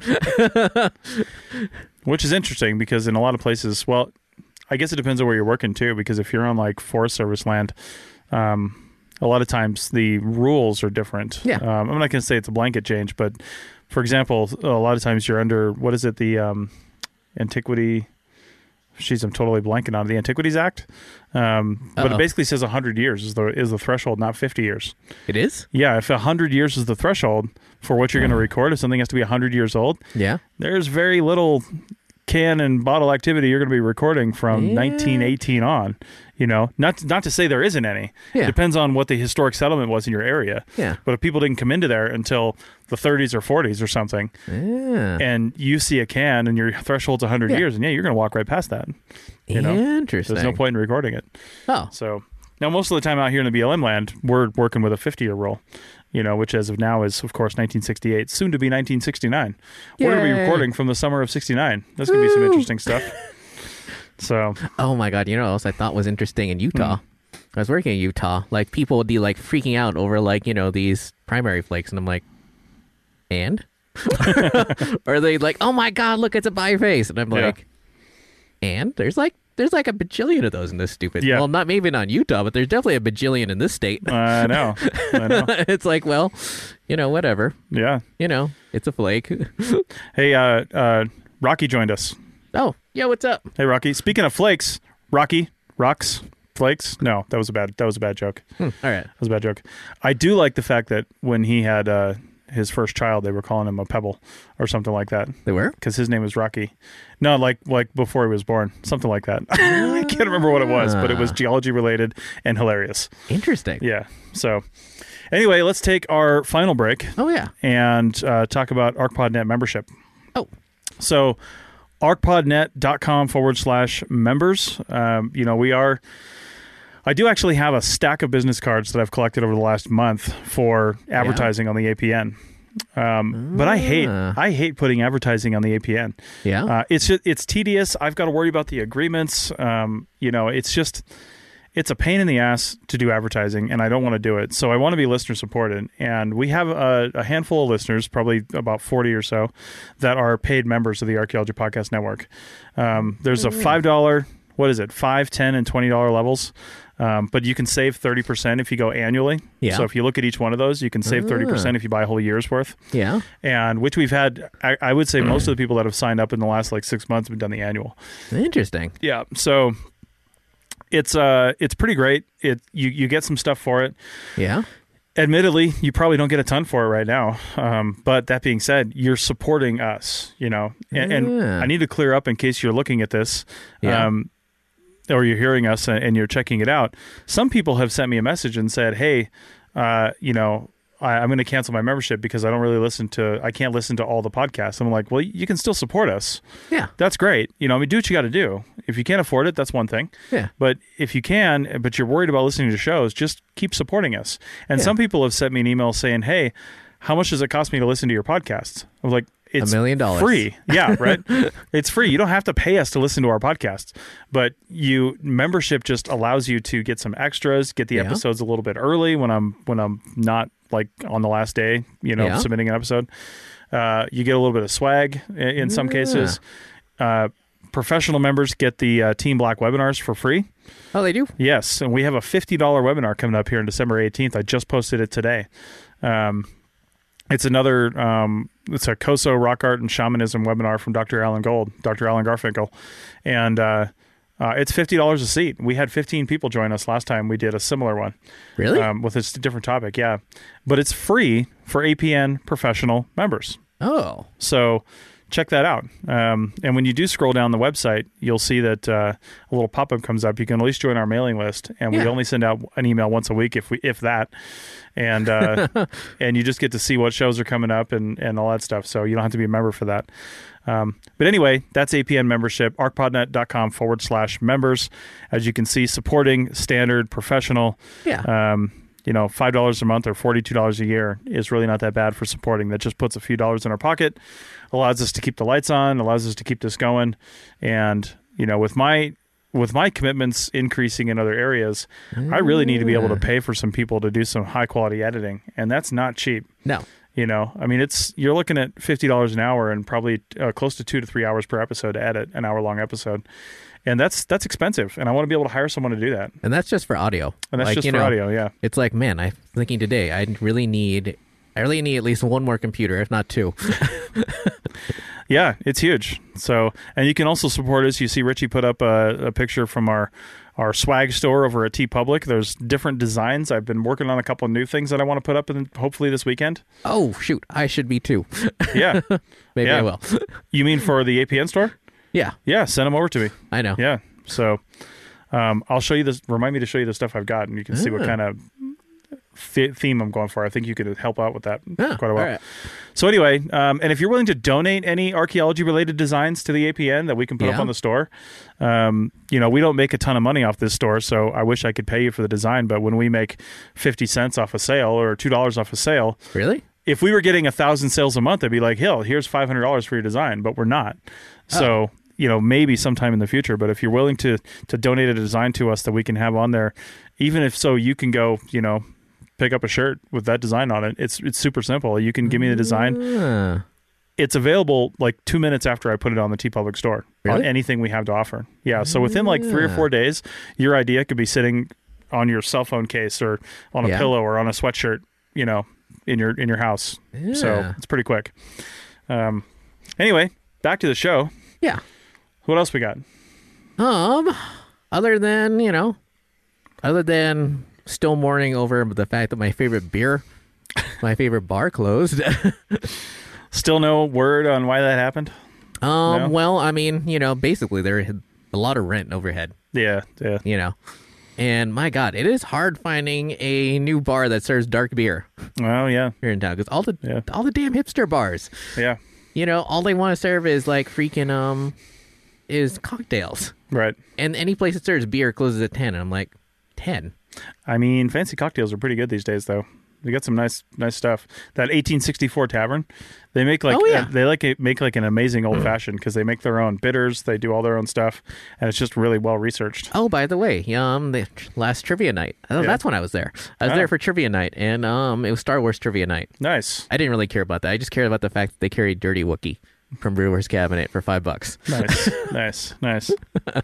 Which is interesting because in a lot of places, well, I guess it depends on where you're working too, because if you're on like Forest Service land, a lot of times the rules are different. Yeah. I'm not going to say it's a blanket change, but for example, a lot of times you're under, what is it, the Antiquity... I'm totally blanking on it. The Antiquities Act. But it basically says 100 years is the threshold, not 50 years. It is? Yeah, if 100 years is the threshold for what you're going to record, if something has to be 100 years old, there's very little can and bottle activity you're going to be recording from 1918 on. Not to say there isn't any. Yeah. It depends on what the historic settlement was in your area. Yeah. But if people didn't come into there until the 30s or 40s or something, and you see a can and your threshold's 100 years, and you're going to walk right past that. Interesting. There's no point in recording it. Oh. So now most of the time out here in the BLM land, we're working with a 50-year rule, which as of now is, of course, 1968, soon to be 1969. We're going to be recording from the summer of 69. That's going to be some interesting stuff. So, oh my God, what else I thought was interesting in Utah? I was working in Utah. Like, people would be like freaking out over like, these primary flakes, and I'm like, and? Or they like, oh my God, look, it's a biface, and I'm like, and there's like a bajillion of those in this stupid. Yeah. Well, maybe not Utah, but there's definitely a bajillion in this state. I know. It's like, well, whatever. Yeah. It's a flake. Hey, Rocky joined us. Oh, yeah, what's up? Hey, Rocky. Speaking of flakes, Rocky, rocks, flakes. No, that was a bad joke. All right. That was a bad joke. I do like the fact that when he had his first child, they were calling him a pebble or something like that. They were? Because his name was Rocky. No, like before he was born, something like that. I can't remember what it was, but it was geology related and hilarious. Interesting. Yeah. So anyway, let's take our final break. Oh, yeah. And talk about ArcPodNet membership. Oh. So arcpodnet.com/members. I do actually have a stack of business cards that I've collected over the last month for advertising on the APN. But I hate putting advertising on the APN. Yeah. It's tedious. I've got to worry about the agreements. It's a pain in the ass to do advertising, and I don't want to do it. So I want to be listener supported. And we have a handful of listeners, probably about 40 or so, that are paid members of the Archaeology Podcast Network. There's a $5, $5, $10, and $20 levels. But you can save 30% if you go annually. Yeah. So if you look at each one of those, you can save 30% if you buy a whole year's worth. Yeah. And which we've had, I would say most of the people that have signed up in the last 6 months have done the annual. Interesting. Yeah. So it's pretty great. You get some stuff for it. Yeah. Admittedly, you probably don't get a ton for it right now. But that being said, you're supporting us, and I need to clear up in case you're looking at this. Yeah. Or you're hearing us and you're checking it out. Some people have sent me a message and said, hey, I'm going to cancel my membership because I can't listen to all the podcasts. I'm like, well, you can still support us. Yeah. That's great. Do what you got to do. If you can't afford it, that's one thing. Yeah. But if you can, but you're worried about listening to shows, just keep supporting us. And some people have sent me an email saying, hey, how much does it cost me to listen to your podcasts? I'm like, it's $1 million. Free. Yeah, right. It's free. You don't have to pay us to listen to our podcasts, but membership just allows you to get some extras, get the episodes a little bit early when I'm not like on the last day, submitting an episode. You get a little bit of swag in some cases. Professional members get the Team Black webinars for free. Oh, they do? Yes, and we have a $50 webinar coming up here on December 18th. I just posted it today. It's another, it's a Koso rock art and shamanism webinar from Dr. Alan Garfinkel. And it's $50 a seat. We had 15 people join us last time we did a similar one. Really? With a different topic, yeah. But it's free for APN professional members. Oh. So check that out. And when you do scroll down the website, you'll see that a little pop-up comes up. You can at least join our mailing list, and we only send out an email once a week, if that. And and you just get to see what shows are coming up and all that stuff. So you don't have to be a member for that. But anyway, that's APN membership, arcpodnet.com/members. As you can see, supporting standard professional. Yeah. $5 a month or $42 a year is really not that bad for supporting. That just puts a few dollars in our pocket, allows us to keep the lights on, allows us to keep this going. And, with my commitments increasing in other areas, I really need to be able to pay for some people to do some high quality editing. And that's not cheap. No. You're looking at $50 an hour and probably close to 2 to 3 hours per episode to edit an hour-long episode. And that's expensive, and I want to be able to hire someone to do that. And that's just for audio. And that's just for audio, yeah. It's like, man, I'm thinking today, I really need at least one more computer, if not two. Yeah, it's huge. So, and you can also support us. You see Richie put up a picture from our swag store over at TeePublic. There's different designs. I've been working on a couple of new things that I want to put up hopefully this weekend. Oh, shoot. I should be too. Yeah. Maybe I will. You mean for the APN store? Yeah. Yeah, send them over to me. I know. Yeah. So I'll show you this. Remind me to show you the stuff I've got, and you can see what kind of theme I'm going for. I think you could help out with that quite a while. Right. So anyway, and if you're willing to donate any archaeology-related designs to the APN that we can put up on the store, we don't make a ton of money off this store, so I wish I could pay you for the design, but when we make 50 cents off a sale or $2 off a sale... Really? If we were getting 1,000 sales a month, I'd be like, hell, here's $500 for your design, but we're not. So... maybe sometime in the future, but if you're willing to donate a design to us that we can have on there, even if so, you can go, pick up a shirt with that design on it. It's super simple. You can give me the design. It's available like 2 minutes after I put it on the TeePublic store on anything we have to offer. Yeah. So within like 3 or 4 days, your idea could be sitting on your cell phone case or on a pillow or on a sweatshirt, in your house. Yeah. So it's pretty quick. Anyway, back to the show. Yeah. What else we got? Other than still mourning over the fact that my favorite bar closed. Still no word on why that happened? No? Well, basically there had a lot of rent overhead. Yeah. And my God, it is hard finding a new bar that serves dark beer. Oh, yeah. Here in town, because all the damn hipster bars. Yeah. All they want to serve is like freaking is cocktails. Right. And any place that serves beer closes at 10. And I'm like, 10? Fancy cocktails are pretty good these days, though. They got some nice stuff. That 1864 Tavern, they make make like an amazing old fashioned because they make their own bitters. They do all their own stuff, and it's just really well researched. Oh, by the way, the last trivia night. That's when I was there. I was there for trivia night, and it was Star Wars trivia night. Nice. I didn't really care about that. I just cared about the fact that they carried Dirty Wookiee from Brewer's Cabinet for $5. Nice.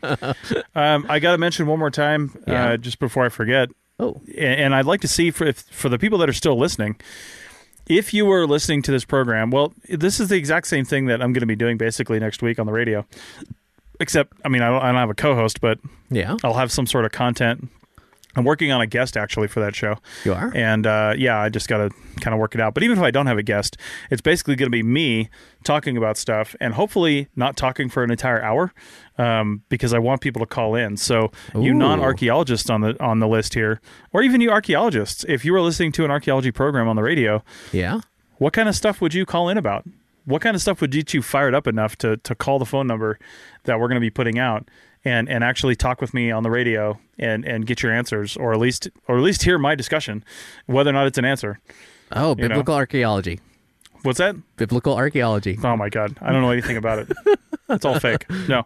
I got to mention one more time, just before I forget. Oh, and I'd like to see for the people that are still listening, if you were listening to this program, well, this is the exact same thing that I'm going to be doing basically next week on the radio. Except, I don't have a co-host, but I'll have some sort of content. I'm working on a guest actually for that show. You are? And I just got to kind of work it out. But even if I don't have a guest, it's basically going to be me talking about stuff and hopefully not talking for an entire hour because I want people to call in. So you non-archaeologists on the list here, or even you archaeologists, if you were listening to an archaeology program on the radio, what kind of stuff would you call in about? What kind of stuff would get you fired up enough to call the phone number that we're going to be putting out and actually talk with me on the radio and get your answers, or at least hear my discussion, whether or not it's an answer? Oh, biblical archaeology. What's that? Biblical archaeology. Oh my God, I don't know anything about it. It's all fake. No.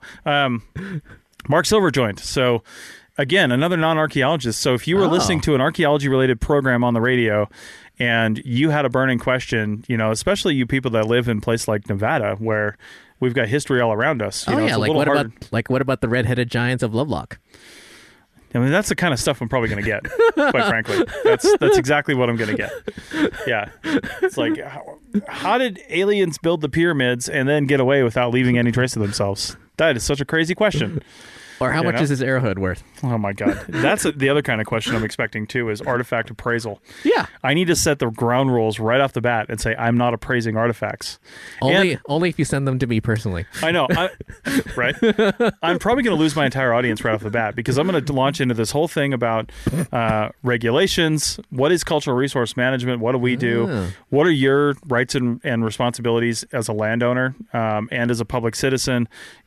Mark Silver joined. So again, another non-archaeologist. So if you were listening to an archaeology-related program on the radio and you had a burning question, especially you people that live in a place like Nevada where we've got history all around us. Oh, yeah. It's a Like little hard. what about the redheaded giants of Lovelock? I mean, that's the kind of stuff I'm probably going to get, quite frankly. That's exactly what I'm going to get. Yeah. It's like, how did aliens build the pyramids and then get away without leaving any trace of themselves? That is such a crazy question. Or how much is this arrowhead worth? Oh, my God. That's the other kind of question I'm expecting, too, is artifact appraisal. Yeah. I need to set the ground rules right off the bat and say I'm not appraising artifacts. Only if you send them to me personally. I know. Right? I'm probably going to lose my entire audience right off the bat because I'm going to launch into this whole thing about regulations. What is cultural resource management? What do we do? What are your rights and responsibilities as a landowner and as a public citizen?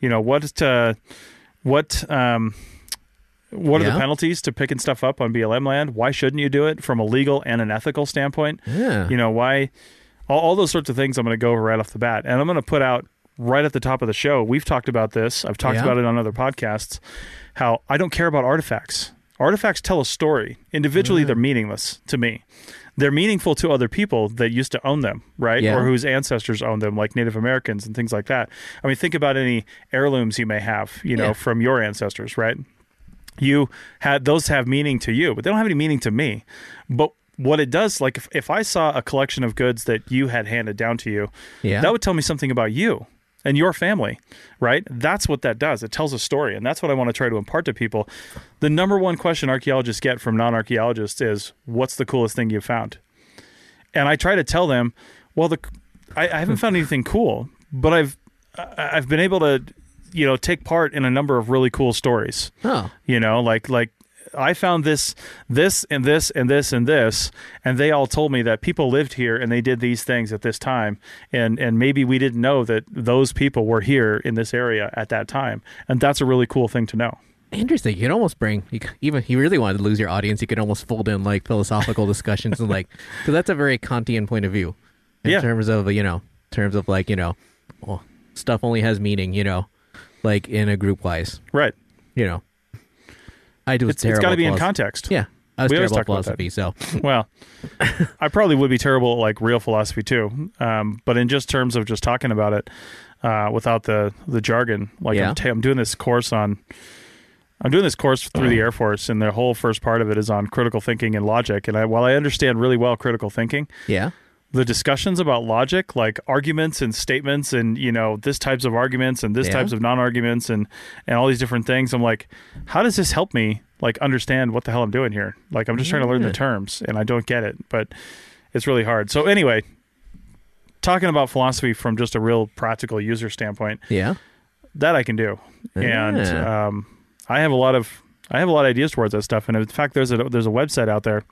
What are the penalties to picking stuff up on BLM land? Why shouldn't you do it from a legal and an ethical standpoint? Yeah. Why? All those sorts of things I'm going to go over right off the bat. And I'm going to put out right at the top of the show. We've talked about this. I've talked about it on other podcasts, how I don't care about artifacts. Artifacts tell a story. Individually, they're meaningless to me. They're meaningful to other people that used to own them, right? Yeah. Or whose ancestors owned them, like Native Americans and things like that. I mean, think about any heirlooms you may have, from your ancestors, right? Those have meaning to you, but they don't have any meaning to me. But what it does, like if I saw a collection of goods that you had handed down to you, that would tell me something about you and your family, right? That's what that does. It tells a story, and that's what I want to try to impart to people. The number one question archaeologists get from non-archaeologists is, what's the coolest thing you've found? And I try to tell them, well, I haven't found anything cool, but I've been able to, take part in a number of really cool stories. Oh. Like I found this and this and this and this, and they all told me that people lived here and they did these things at this time, and maybe we didn't know that those people were here in this area at that time, and that's a really cool thing to know. Interesting. You could almost even if you really wanted to lose your audience, you could almost fold in like philosophical discussions and because that's a very Kantian point of view in terms of stuff only has meaning, like in a group wise, right? I do. It's got to be in context. Yeah, I was we terrible at always talk philosophy, so well, I probably would be terrible at like real philosophy too. But in just terms of just talking about it without the jargon, like I'm doing this course through the Air Force, and the whole first part of it is on critical thinking and logic. And while I understand really well critical thinking, the discussions about logic, like arguments and statements and, this types of arguments and this types of non-arguments and all these different things, I'm like, how does this help me like understand what the hell I'm doing here? Like, I'm just trying to learn the terms and I don't get it, but it's really hard. So anyway, talking about philosophy from just a real practical user standpoint, that I can do. And I have a lot of ideas towards that stuff. And in fact, there's a website out there.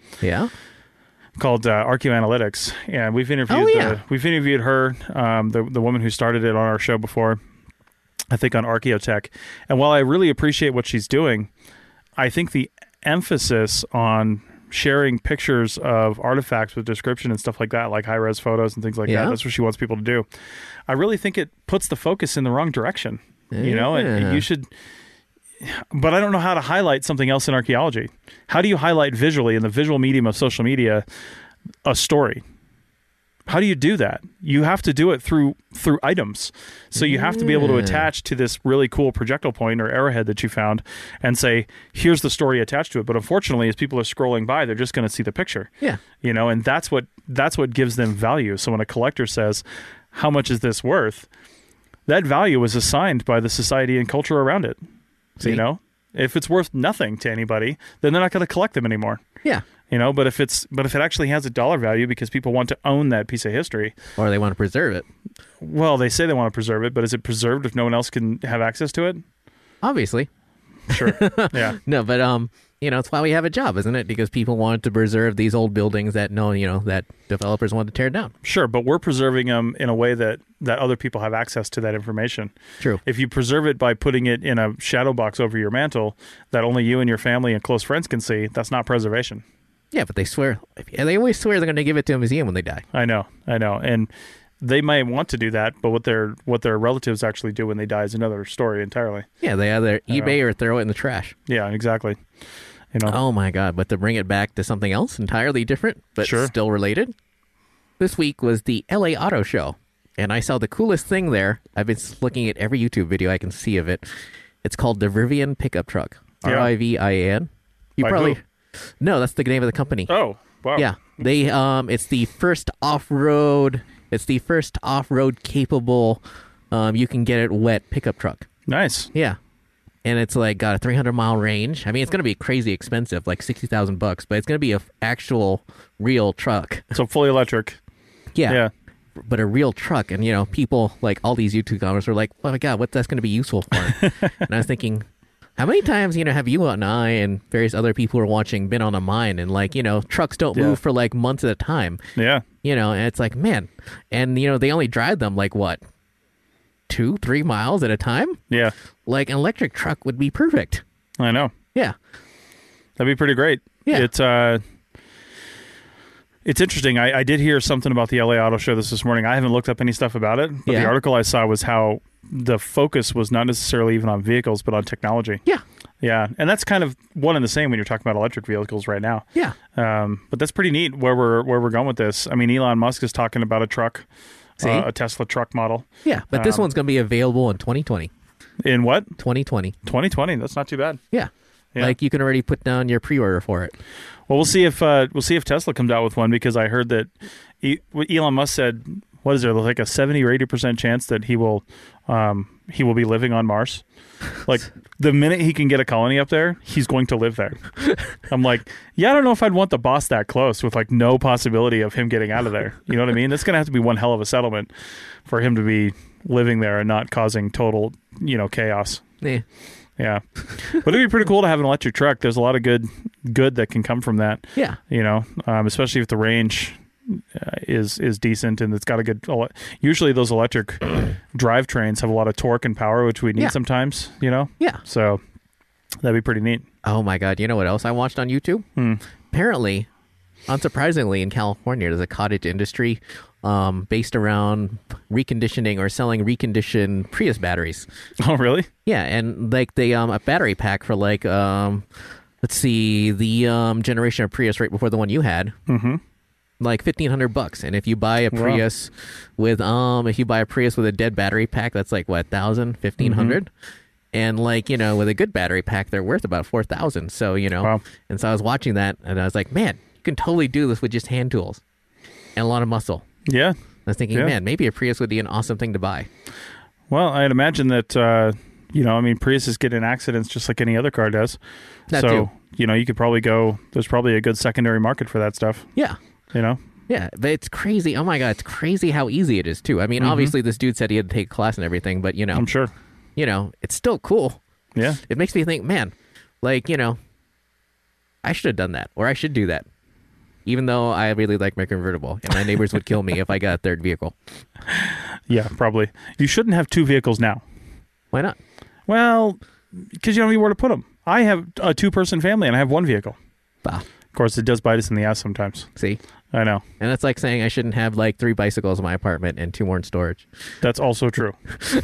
Called Archaeoanalytics, and we've interviewed her, the woman who started it, on our show before, I think on Archaeotech. And while I really appreciate what she's doing, I think the emphasis on sharing pictures of artifacts with description and stuff like that, like high-res photos and things like that, that's what she wants people to do. I really think it puts the focus in the wrong direction. And you should. But I don't know how to highlight something else in archaeology. How do you highlight visually in the visual medium of social media a story? How do you do that? You have to do it through items. So you have to be able to attach to this really cool projectile point or arrowhead that you found and say, here's the story attached to it. But unfortunately, as people are scrolling by, they're just going to see the picture. And that's what gives them value. So when a collector says, how much is this worth? That value is assigned by the society and culture around it. See? If it's worth nothing to anybody, then they're not going to collect them anymore. But if it actually has a dollar value because people want to own that piece of history, or they want to preserve it. Well, they say they want to preserve it, but is it preserved if no one else can have access to it? Obviously. Sure. Yeah. No, but it's why we have a job, isn't it? Because people want to preserve these old buildings that that developers want to tear down. Sure, but we're preserving them in a way that other people have access to that information. True. If you preserve it by putting it in a shadow box over your mantle that only you and your family and close friends can see, that's not preservation. Yeah, but they always swear they're going to give it to a museum when they die. I know. And they might want to do that, but what their relatives actually do when they die is another story entirely. Yeah, they either eBay or throw it in the trash. Yeah, exactly. You know, Oh my God. But to bring it back to something else entirely different, but Sure. still related, this week was the LA Auto Show. And I saw the coolest thing there. I've been looking at every YouTube video I can see of it. It's called the Rivian pickup truck. Yeah. Rivian. You By probably who? No, that's the name of the company. Oh, wow. Yeah, they it's the first off-road. It's the first off-road capable. You can get it wet pickup truck. Nice. Yeah, and it's like got a 300-mile range. I mean, it's gonna be crazy expensive, like $60,000 bucks, but it's gonna be a actual real truck. So fully electric. Yeah. But a real truck, and people like all these YouTube comments are like, "Oh my God, what that's gonna be useful for?" And I was thinking, how many times, have you and I and various other people who are watching been on a mine and trucks don't Yeah. move for like months at a time, Yeah. and it's like, man, and they only drive them like what, 2-3 miles at a time? Yeah. Like an electric truck would be perfect. I know. Yeah. That'd be pretty great. Yeah. It's interesting. I did hear something about the LA Auto Show this morning. I haven't looked up any stuff about it, but the Yeah. article I saw was how the focus was not necessarily even on vehicles, but on technology. Yeah. Yeah, and that's kind of one and the same when you're talking about electric vehicles right now. Yeah. But that's pretty neat where we're going with this. I mean, Elon Musk is talking about a truck, See? a Tesla truck model. Yeah. But this one's going to be available in 2020. In what? 2020. 2020. That's not too bad. Yeah. Yeah. Like you can already put down your pre-order for it. Well, we'll see if Tesla comes out with one, because I heard that Elon Musk said, what is there, like a 70 or 80% chance that he will be living on Mars. Like the minute he can get a colony up there, he's going to live there. I'm like, yeah, I don't know if I'd want the boss that close with like no possibility of him getting out of there. You know what I mean? That's going to have to be one hell of a settlement for him to be living there and not causing total, chaos. Yeah. Yeah. But it'd be pretty cool to have an electric truck. There's a lot of good that can come from that. Yeah. Especially if the range is decent and it's got a good. Usually those electric drivetrains have a lot of torque and power, which we need Yeah. sometimes. Yeah. So that'd be pretty neat. Oh my God. You know what else I watched on YouTube? Apparently, unsurprisingly, in California, there's a cottage industry based around reconditioning or selling reconditioned Prius batteries. Oh, really? Yeah, and like they a battery pack for like let's see, the generation of Prius right before the one you had. Mm-hmm. Like $1,500, and if you buy a Prius with a dead battery pack, that's like what, 1,000, 1,500, and like with a good battery pack, they're worth about 4,000. So Wow. and so I was watching that, and I was like, man, you can totally do this with just hand tools and a lot of muscle. Yeah. I was thinking, Yeah. man, maybe a Prius would be an awesome thing to buy. Well, I'd imagine that Prius is getting accidents just like any other car does. That so too. You could probably go. There's probably a good secondary market for that stuff. Yeah. Yeah, but it's crazy. Oh my God, it's crazy how easy it is too. I mean, obviously this dude said he had to take a class and everything, but I'm sure. It's still cool. Yeah. It makes me think, man, like, I should have done that, or I should do that. Even though I really like my convertible, and my neighbors would kill me if I got a third vehicle. Yeah, probably. You shouldn't have two vehicles now. Why not? Well, because you don't know where to put them. I have a 2-person family and I have one vehicle. Bah. Of course, it does bite us in the ass sometimes. See? I know. And that's like saying I shouldn't have like 3 bicycles in my apartment and 2 more in storage. That's also true.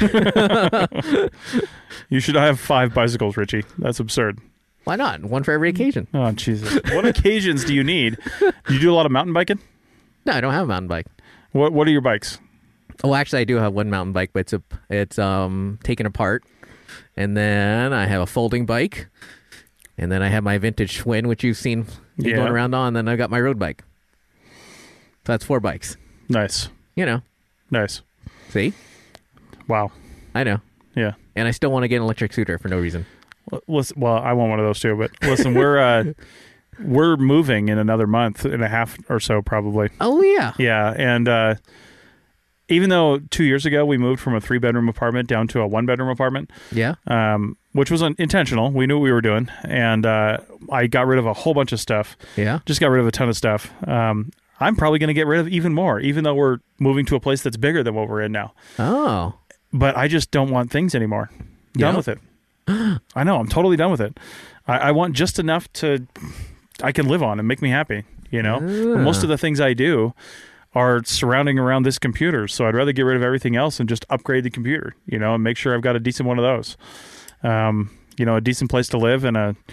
You should have 5 bicycles, Richie. That's absurd. Why not? One for every occasion. Oh, Jesus. What occasions do you need? Do you do a lot of mountain biking? No, I don't have a mountain bike. What are your bikes? Oh, actually, I do have one mountain bike, but it's taken apart. And then I have a folding bike. And then I have my vintage Schwinn, which you've seen me going around on. And then I got my road bike. So that's 4 bikes. Nice. Nice. See? Wow. I know. Yeah. And I still want to get an electric scooter for no reason. Listen, well, I want one of those too, but listen, we're moving in another month and a half or so, probably. Oh, yeah. Yeah, and even though 2 years ago we moved from a 3-bedroom apartment down to a 1-bedroom apartment, Yeah. which was intentional. We knew what we were doing, and I got rid of a whole bunch of stuff. Yeah. Just got rid of a ton of stuff. I'm probably going to get rid of even more, even though we're moving to a place that's bigger than what we're in now. Oh. But I just don't want things anymore. Done Yeah. with it. I know. I'm totally done with it. I want just enough I can live on and make me happy. Most of the things I do are surrounding around this computer. So I'd rather get rid of everything else and just upgrade the computer, and make sure I've got a decent one of those. A decent place to live and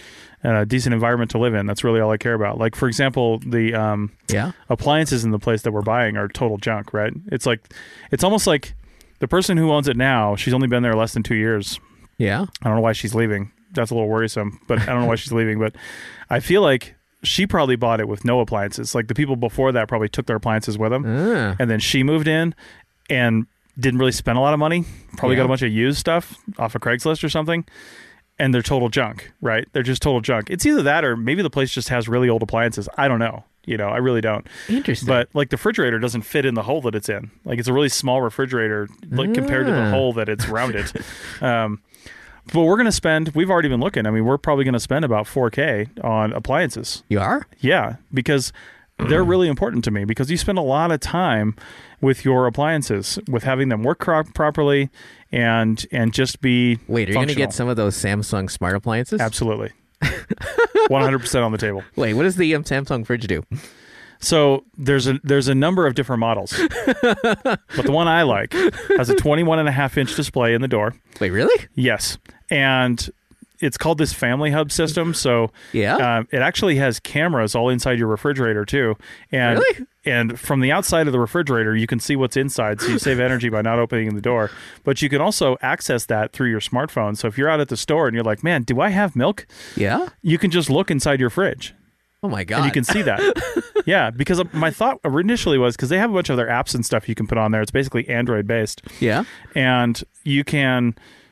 and a decent environment to live in. That's really all I care about. Like, for example, the appliances in the place that we're buying are total junk, right? It's almost like the person who owns it now, she's only been there less than 2 years. Yeah. I don't know why she's leaving. That's a little worrisome, but I don't know why she's leaving. But I feel like she probably bought it with no appliances. Like the people before that probably took their appliances with them. And then she moved in and didn't really spend a lot of money. Probably got a bunch of used stuff off of Craigslist or something. And they're total junk, right? They're just total junk. It's either that or maybe the place just has really old appliances. I don't know. I really don't. Interesting. But like the refrigerator doesn't fit in the hole that it's in. Like it's a really small refrigerator like compared to the hole that it's rounded. But we're going to spend, we've already been looking. I mean, we're probably going to spend about $4,000 on appliances. You are? Yeah, because they're really important to me because you spend a lot of time with your appliances, with having them work properly and just be Wait, are you going to get some of those Samsung smart appliances? Absolutely. 100% on the table. Wait, what does the Samsung fridge do? So there's a number of different models, but the one I like has a 21.5-inch display in the door. Wait, really? Yes, and it's called this Family Hub system. So it actually has cameras all inside your refrigerator too. And really? And from the outside of the refrigerator, you can see what's inside, so you save energy by not opening the door. But you can also access that through your smartphone. So if you're out at the store and you're like, man, do I have milk? Yeah. You can just look inside your fridge. Oh my God. And you can see that. Yeah, because my thought initially was, because they have a bunch of their apps and stuff you can put on there. It's basically Android based. Yeah. And you can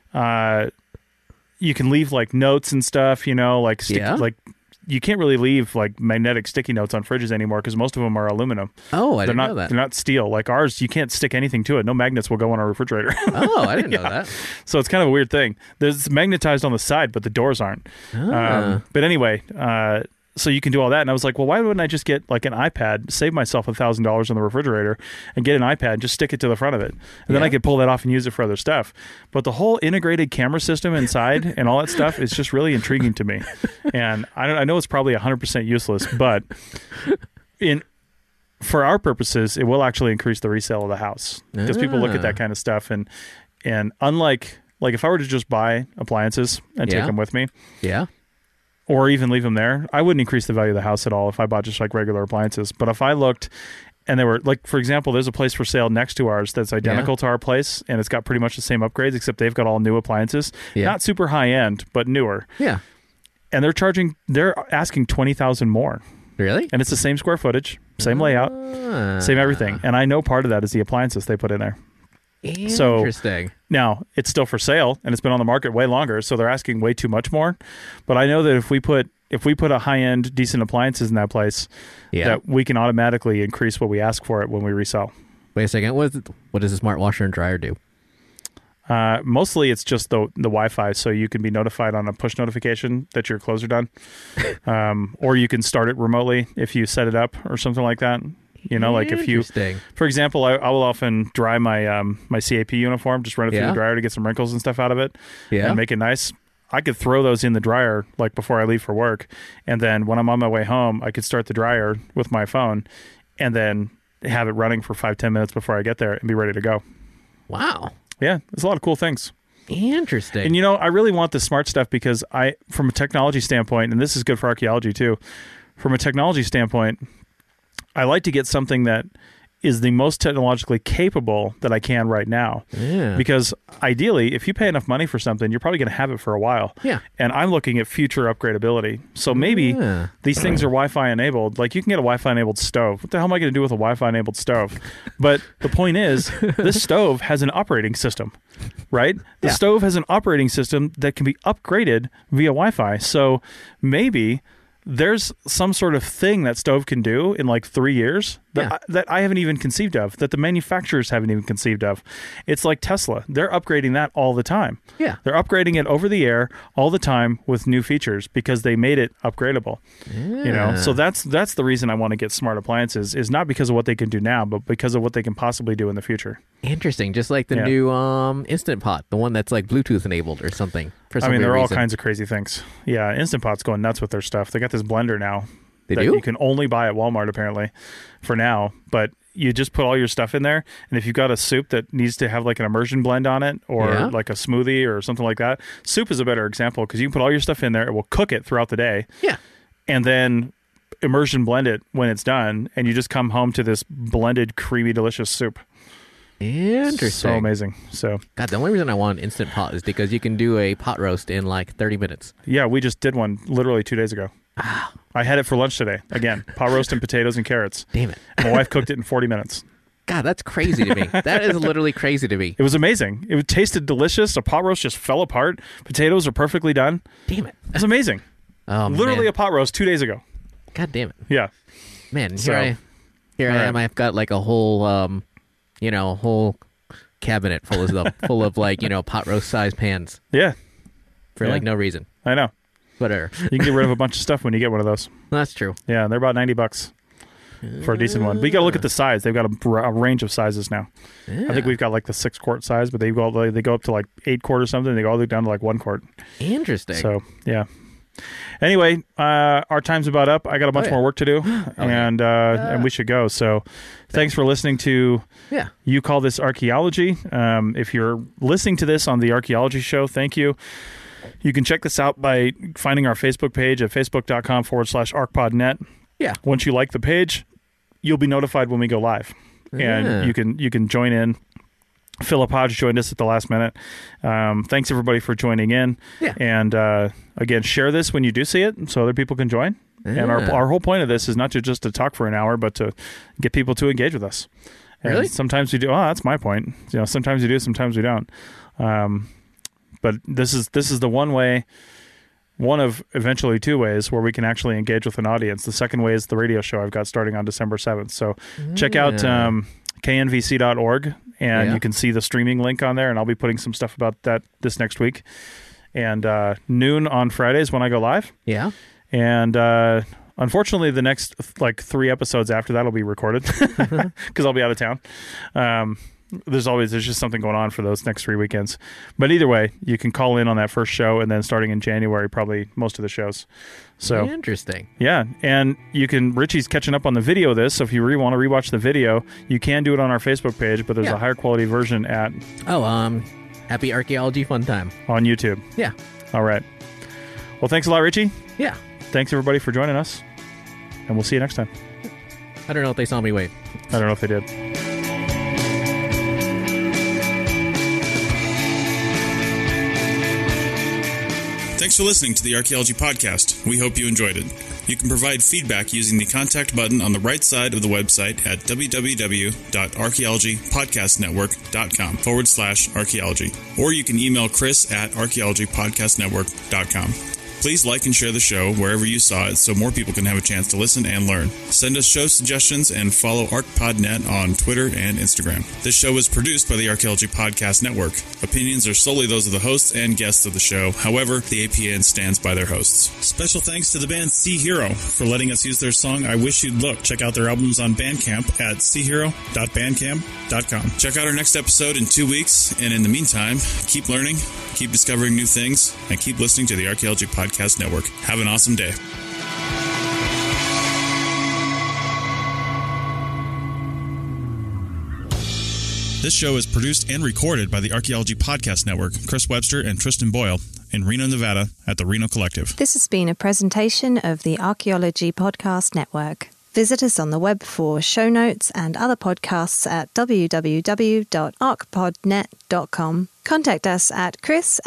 leave like notes and stuff, like you can't really leave like magnetic sticky notes on fridges anymore because most of them are aluminum. Oh, I didn't know that. They're not steel. Like ours, you can't stick anything to it. No magnets will go on our refrigerator. Oh, I didn't know that. So it's kind of a weird thing. There's magnetized on the side, but the doors aren't. But anyway, so you can do all that. And I was like, well, why wouldn't I just get like an iPad, save myself $1,000 on the refrigerator and get an iPad and just stick it to the front of it. And then I could pull that off and use it for other stuff. But the whole integrated camera system inside and all that stuff is just really intriguing to me. And I know it's probably 100% useless, but for our purposes, it will actually increase the resale of the house because people look at that kind of stuff. And unlike, like if I were to just buy appliances and take them with me. Yeah. Or even leave them there, I wouldn't increase the value of the house at all if I bought just like regular appliances. But if I looked and they were like, for example, there's a place for sale next to ours that's identical to our place and it's got pretty much the same upgrades except they've got all new appliances. Yeah. Not super high end, but newer. Yeah. And they're asking $20,000 more. Really? And it's the same square footage, same layout, same everything. And I know part of that is the appliances they put in there. Interesting. So, now, it's still for sale, and it's been on the market way longer, so they're asking way too much more. But I know that if we put a high-end, decent appliances in that place, that we can automatically increase what we ask for it when we resell. Wait a second. What does a smart washer and dryer do? Mostly, it's just the Wi-Fi, so you can be notified on a push notification that your clothes are done. Or you can start it remotely if you set it up or something like that. Like if you, for example, I will often dry my my CAP uniform, just run it through the dryer to get some wrinkles and stuff out of it and make it nice. I could throw those in the dryer like before I leave for work. And then when I'm on my way home, I could start the dryer with my phone and then have it running for 5-10 minutes before I get there and be ready to go. Wow. Yeah, there's a lot of cool things. Interesting. And I really want the smart stuff because from a technology standpoint, and this is good for archaeology too, from a technology standpoint, I like to get something that is the most technologically capable that I can right now. Yeah. Because ideally, if you pay enough money for something, you're probably going to have it for a while. Yeah. And I'm looking at future upgradability. So maybe these things are Wi-Fi enabled. Like you can get a Wi-Fi enabled stove. What the hell am I going to do with a Wi-Fi enabled stove? But the point is, this stove has an operating system, right? The stove has an operating system that can be upgraded via Wi-Fi. So maybe there's some sort of thing that stove can do in like 3 years that I haven't even conceived of, that the manufacturers haven't even conceived of. It's like Tesla. They're upgrading that all the time. Yeah. They're upgrading it over the air all the time with new features because they made it upgradable. Yeah. So that's the reason I want to get smart appliances is not because of what they can do now, but because of what they can possibly do in the future. Interesting. Just like the new Instant Pot, the one that's like Bluetooth enabled or something. There are all kinds of crazy things. Yeah, Instant Pot's going nuts with their stuff. They got this blender now. They do? You can only buy at Walmart apparently for now, but you just put all your stuff in there. And if you've got a soup that needs to have like an immersion blend on it or like a smoothie or something like that, soup is a better example because you can put all your stuff in there. It will cook it throughout the day. Yeah. And then immersion blend it when it's done. And you just come home to this blended, creamy, delicious soup. Interesting. So amazing. So, God, the only reason I want Instant Pot is because you can do a pot roast in like 30 minutes. yeah, we just did one literally 2 days ago. I had it for lunch today. Again, pot roast and potatoes and carrots. Damn it. My wife cooked it in 40 minutes. God, that's crazy to me. That is literally crazy to me. It was amazing. It tasted delicious. A pot roast just fell apart. Potatoes are perfectly done. Damn it. It was amazing. Oh, Literally man. a pot roast 2 days ago. God damn it. Yeah. Man, So, I am. I've got like a whole, whole cabinet full of like, pot roast size pans Yeah. for like no reason. I know. Whatever. You can get rid of a bunch of stuff when you get one of those. That's true. Yeah, they're about $90 for a decent one. But you got to look at the size. They've got a range of sizes now. Yeah. I think we've got like the 6-quart size, but they go up to like 8-quart or something. They go all the way down to like 1 quart. Interesting. So, yeah. Anyway, our time's about up. I got a bunch more work to do, and we should go. So, thanks for listening to You Call This Archaeology. If you're listening to this on the Archaeology Show, thank you. You can check this out by finding our Facebook page at facebook.com/arcpodnet. Yeah. Once you like the page, you'll be notified when we go live, and you can join in. Philip Hodge joined us at the last minute. Thanks everybody for joining in. Yeah. And again, share this when you do see it so other people can join. And our whole point of this is not just to talk for an hour, but to get people to engage with us. And really? sometimes we do. Oh, that's my point. Sometimes we do, sometimes we don't. But this is the one way, one of eventually 2 ways where we can actually engage with an audience. The second way is the radio show I've got starting on December 7th. So check out knvc.org. And you can see the streaming link on there, and I'll be putting some stuff about that this next week. And noon on Fridays when I go live. Yeah. And unfortunately, the next 3 episodes after that will be recorded because I'll be out of town. There's just something going on for those next 3 weekends. But either way, you can call in on that first show, and then starting in January, probably most of the shows. So interesting. Yeah, and Richie's catching up on the video of this, so if you really want to rewatch the video, you can do it on our Facebook page, but there's a higher quality version at Happy Archaeology Fun Time on YouTube. Yeah. All right. Well, thanks a lot, Richie. Yeah. Thanks everybody for joining us, and we'll see you next time. I don't know if they saw me wave. I don't know if they did. Thanks for listening to the Archaeology Podcast. We hope you enjoyed it. You can provide feedback using the contact button on the right side of the website at www.archaeologypodcastnetwork.com/archaeology. Or you can email Chris at archaeologypodcastnetwork.com. Please like and share the show wherever you saw it so more people can have a chance to listen and learn. Send us show suggestions and follow ArcPodNet on Twitter and Instagram. This show is produced by the Archaeology Podcast Network. Opinions are solely those of the hosts and guests of the show. However, the APN stands by their hosts. Special thanks to the band Sea Hero for letting us use their song I Wish You'd Look. Check out their albums on Bandcamp at seahero.bandcamp.com. Check out our next episode in 2 weeks, and in the meantime, keep learning, keep discovering new things, and keep listening to the Archaeology Podcast Network. Have an awesome day. This show is produced and recorded by the Archaeology Podcast Network, Chris Webster and Tristan Boyle, in Reno, Nevada, at the Reno Collective. This has been a presentation of the Archaeology Podcast Network. Visit us on the web for show notes and other podcasts at www.arcpodnet.com. Contact us at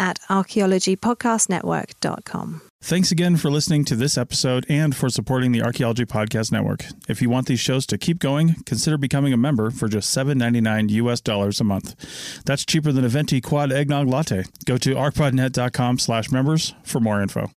chris@archaeologypodcastnetwork.com. Thanks again for listening to this episode and for supporting the Archaeology Podcast Network. If you want these shows to keep going, consider becoming a member for just $7.99 US a month. That's cheaper than a venti quad eggnog latte. Go to arcpodnet.com/members for more info.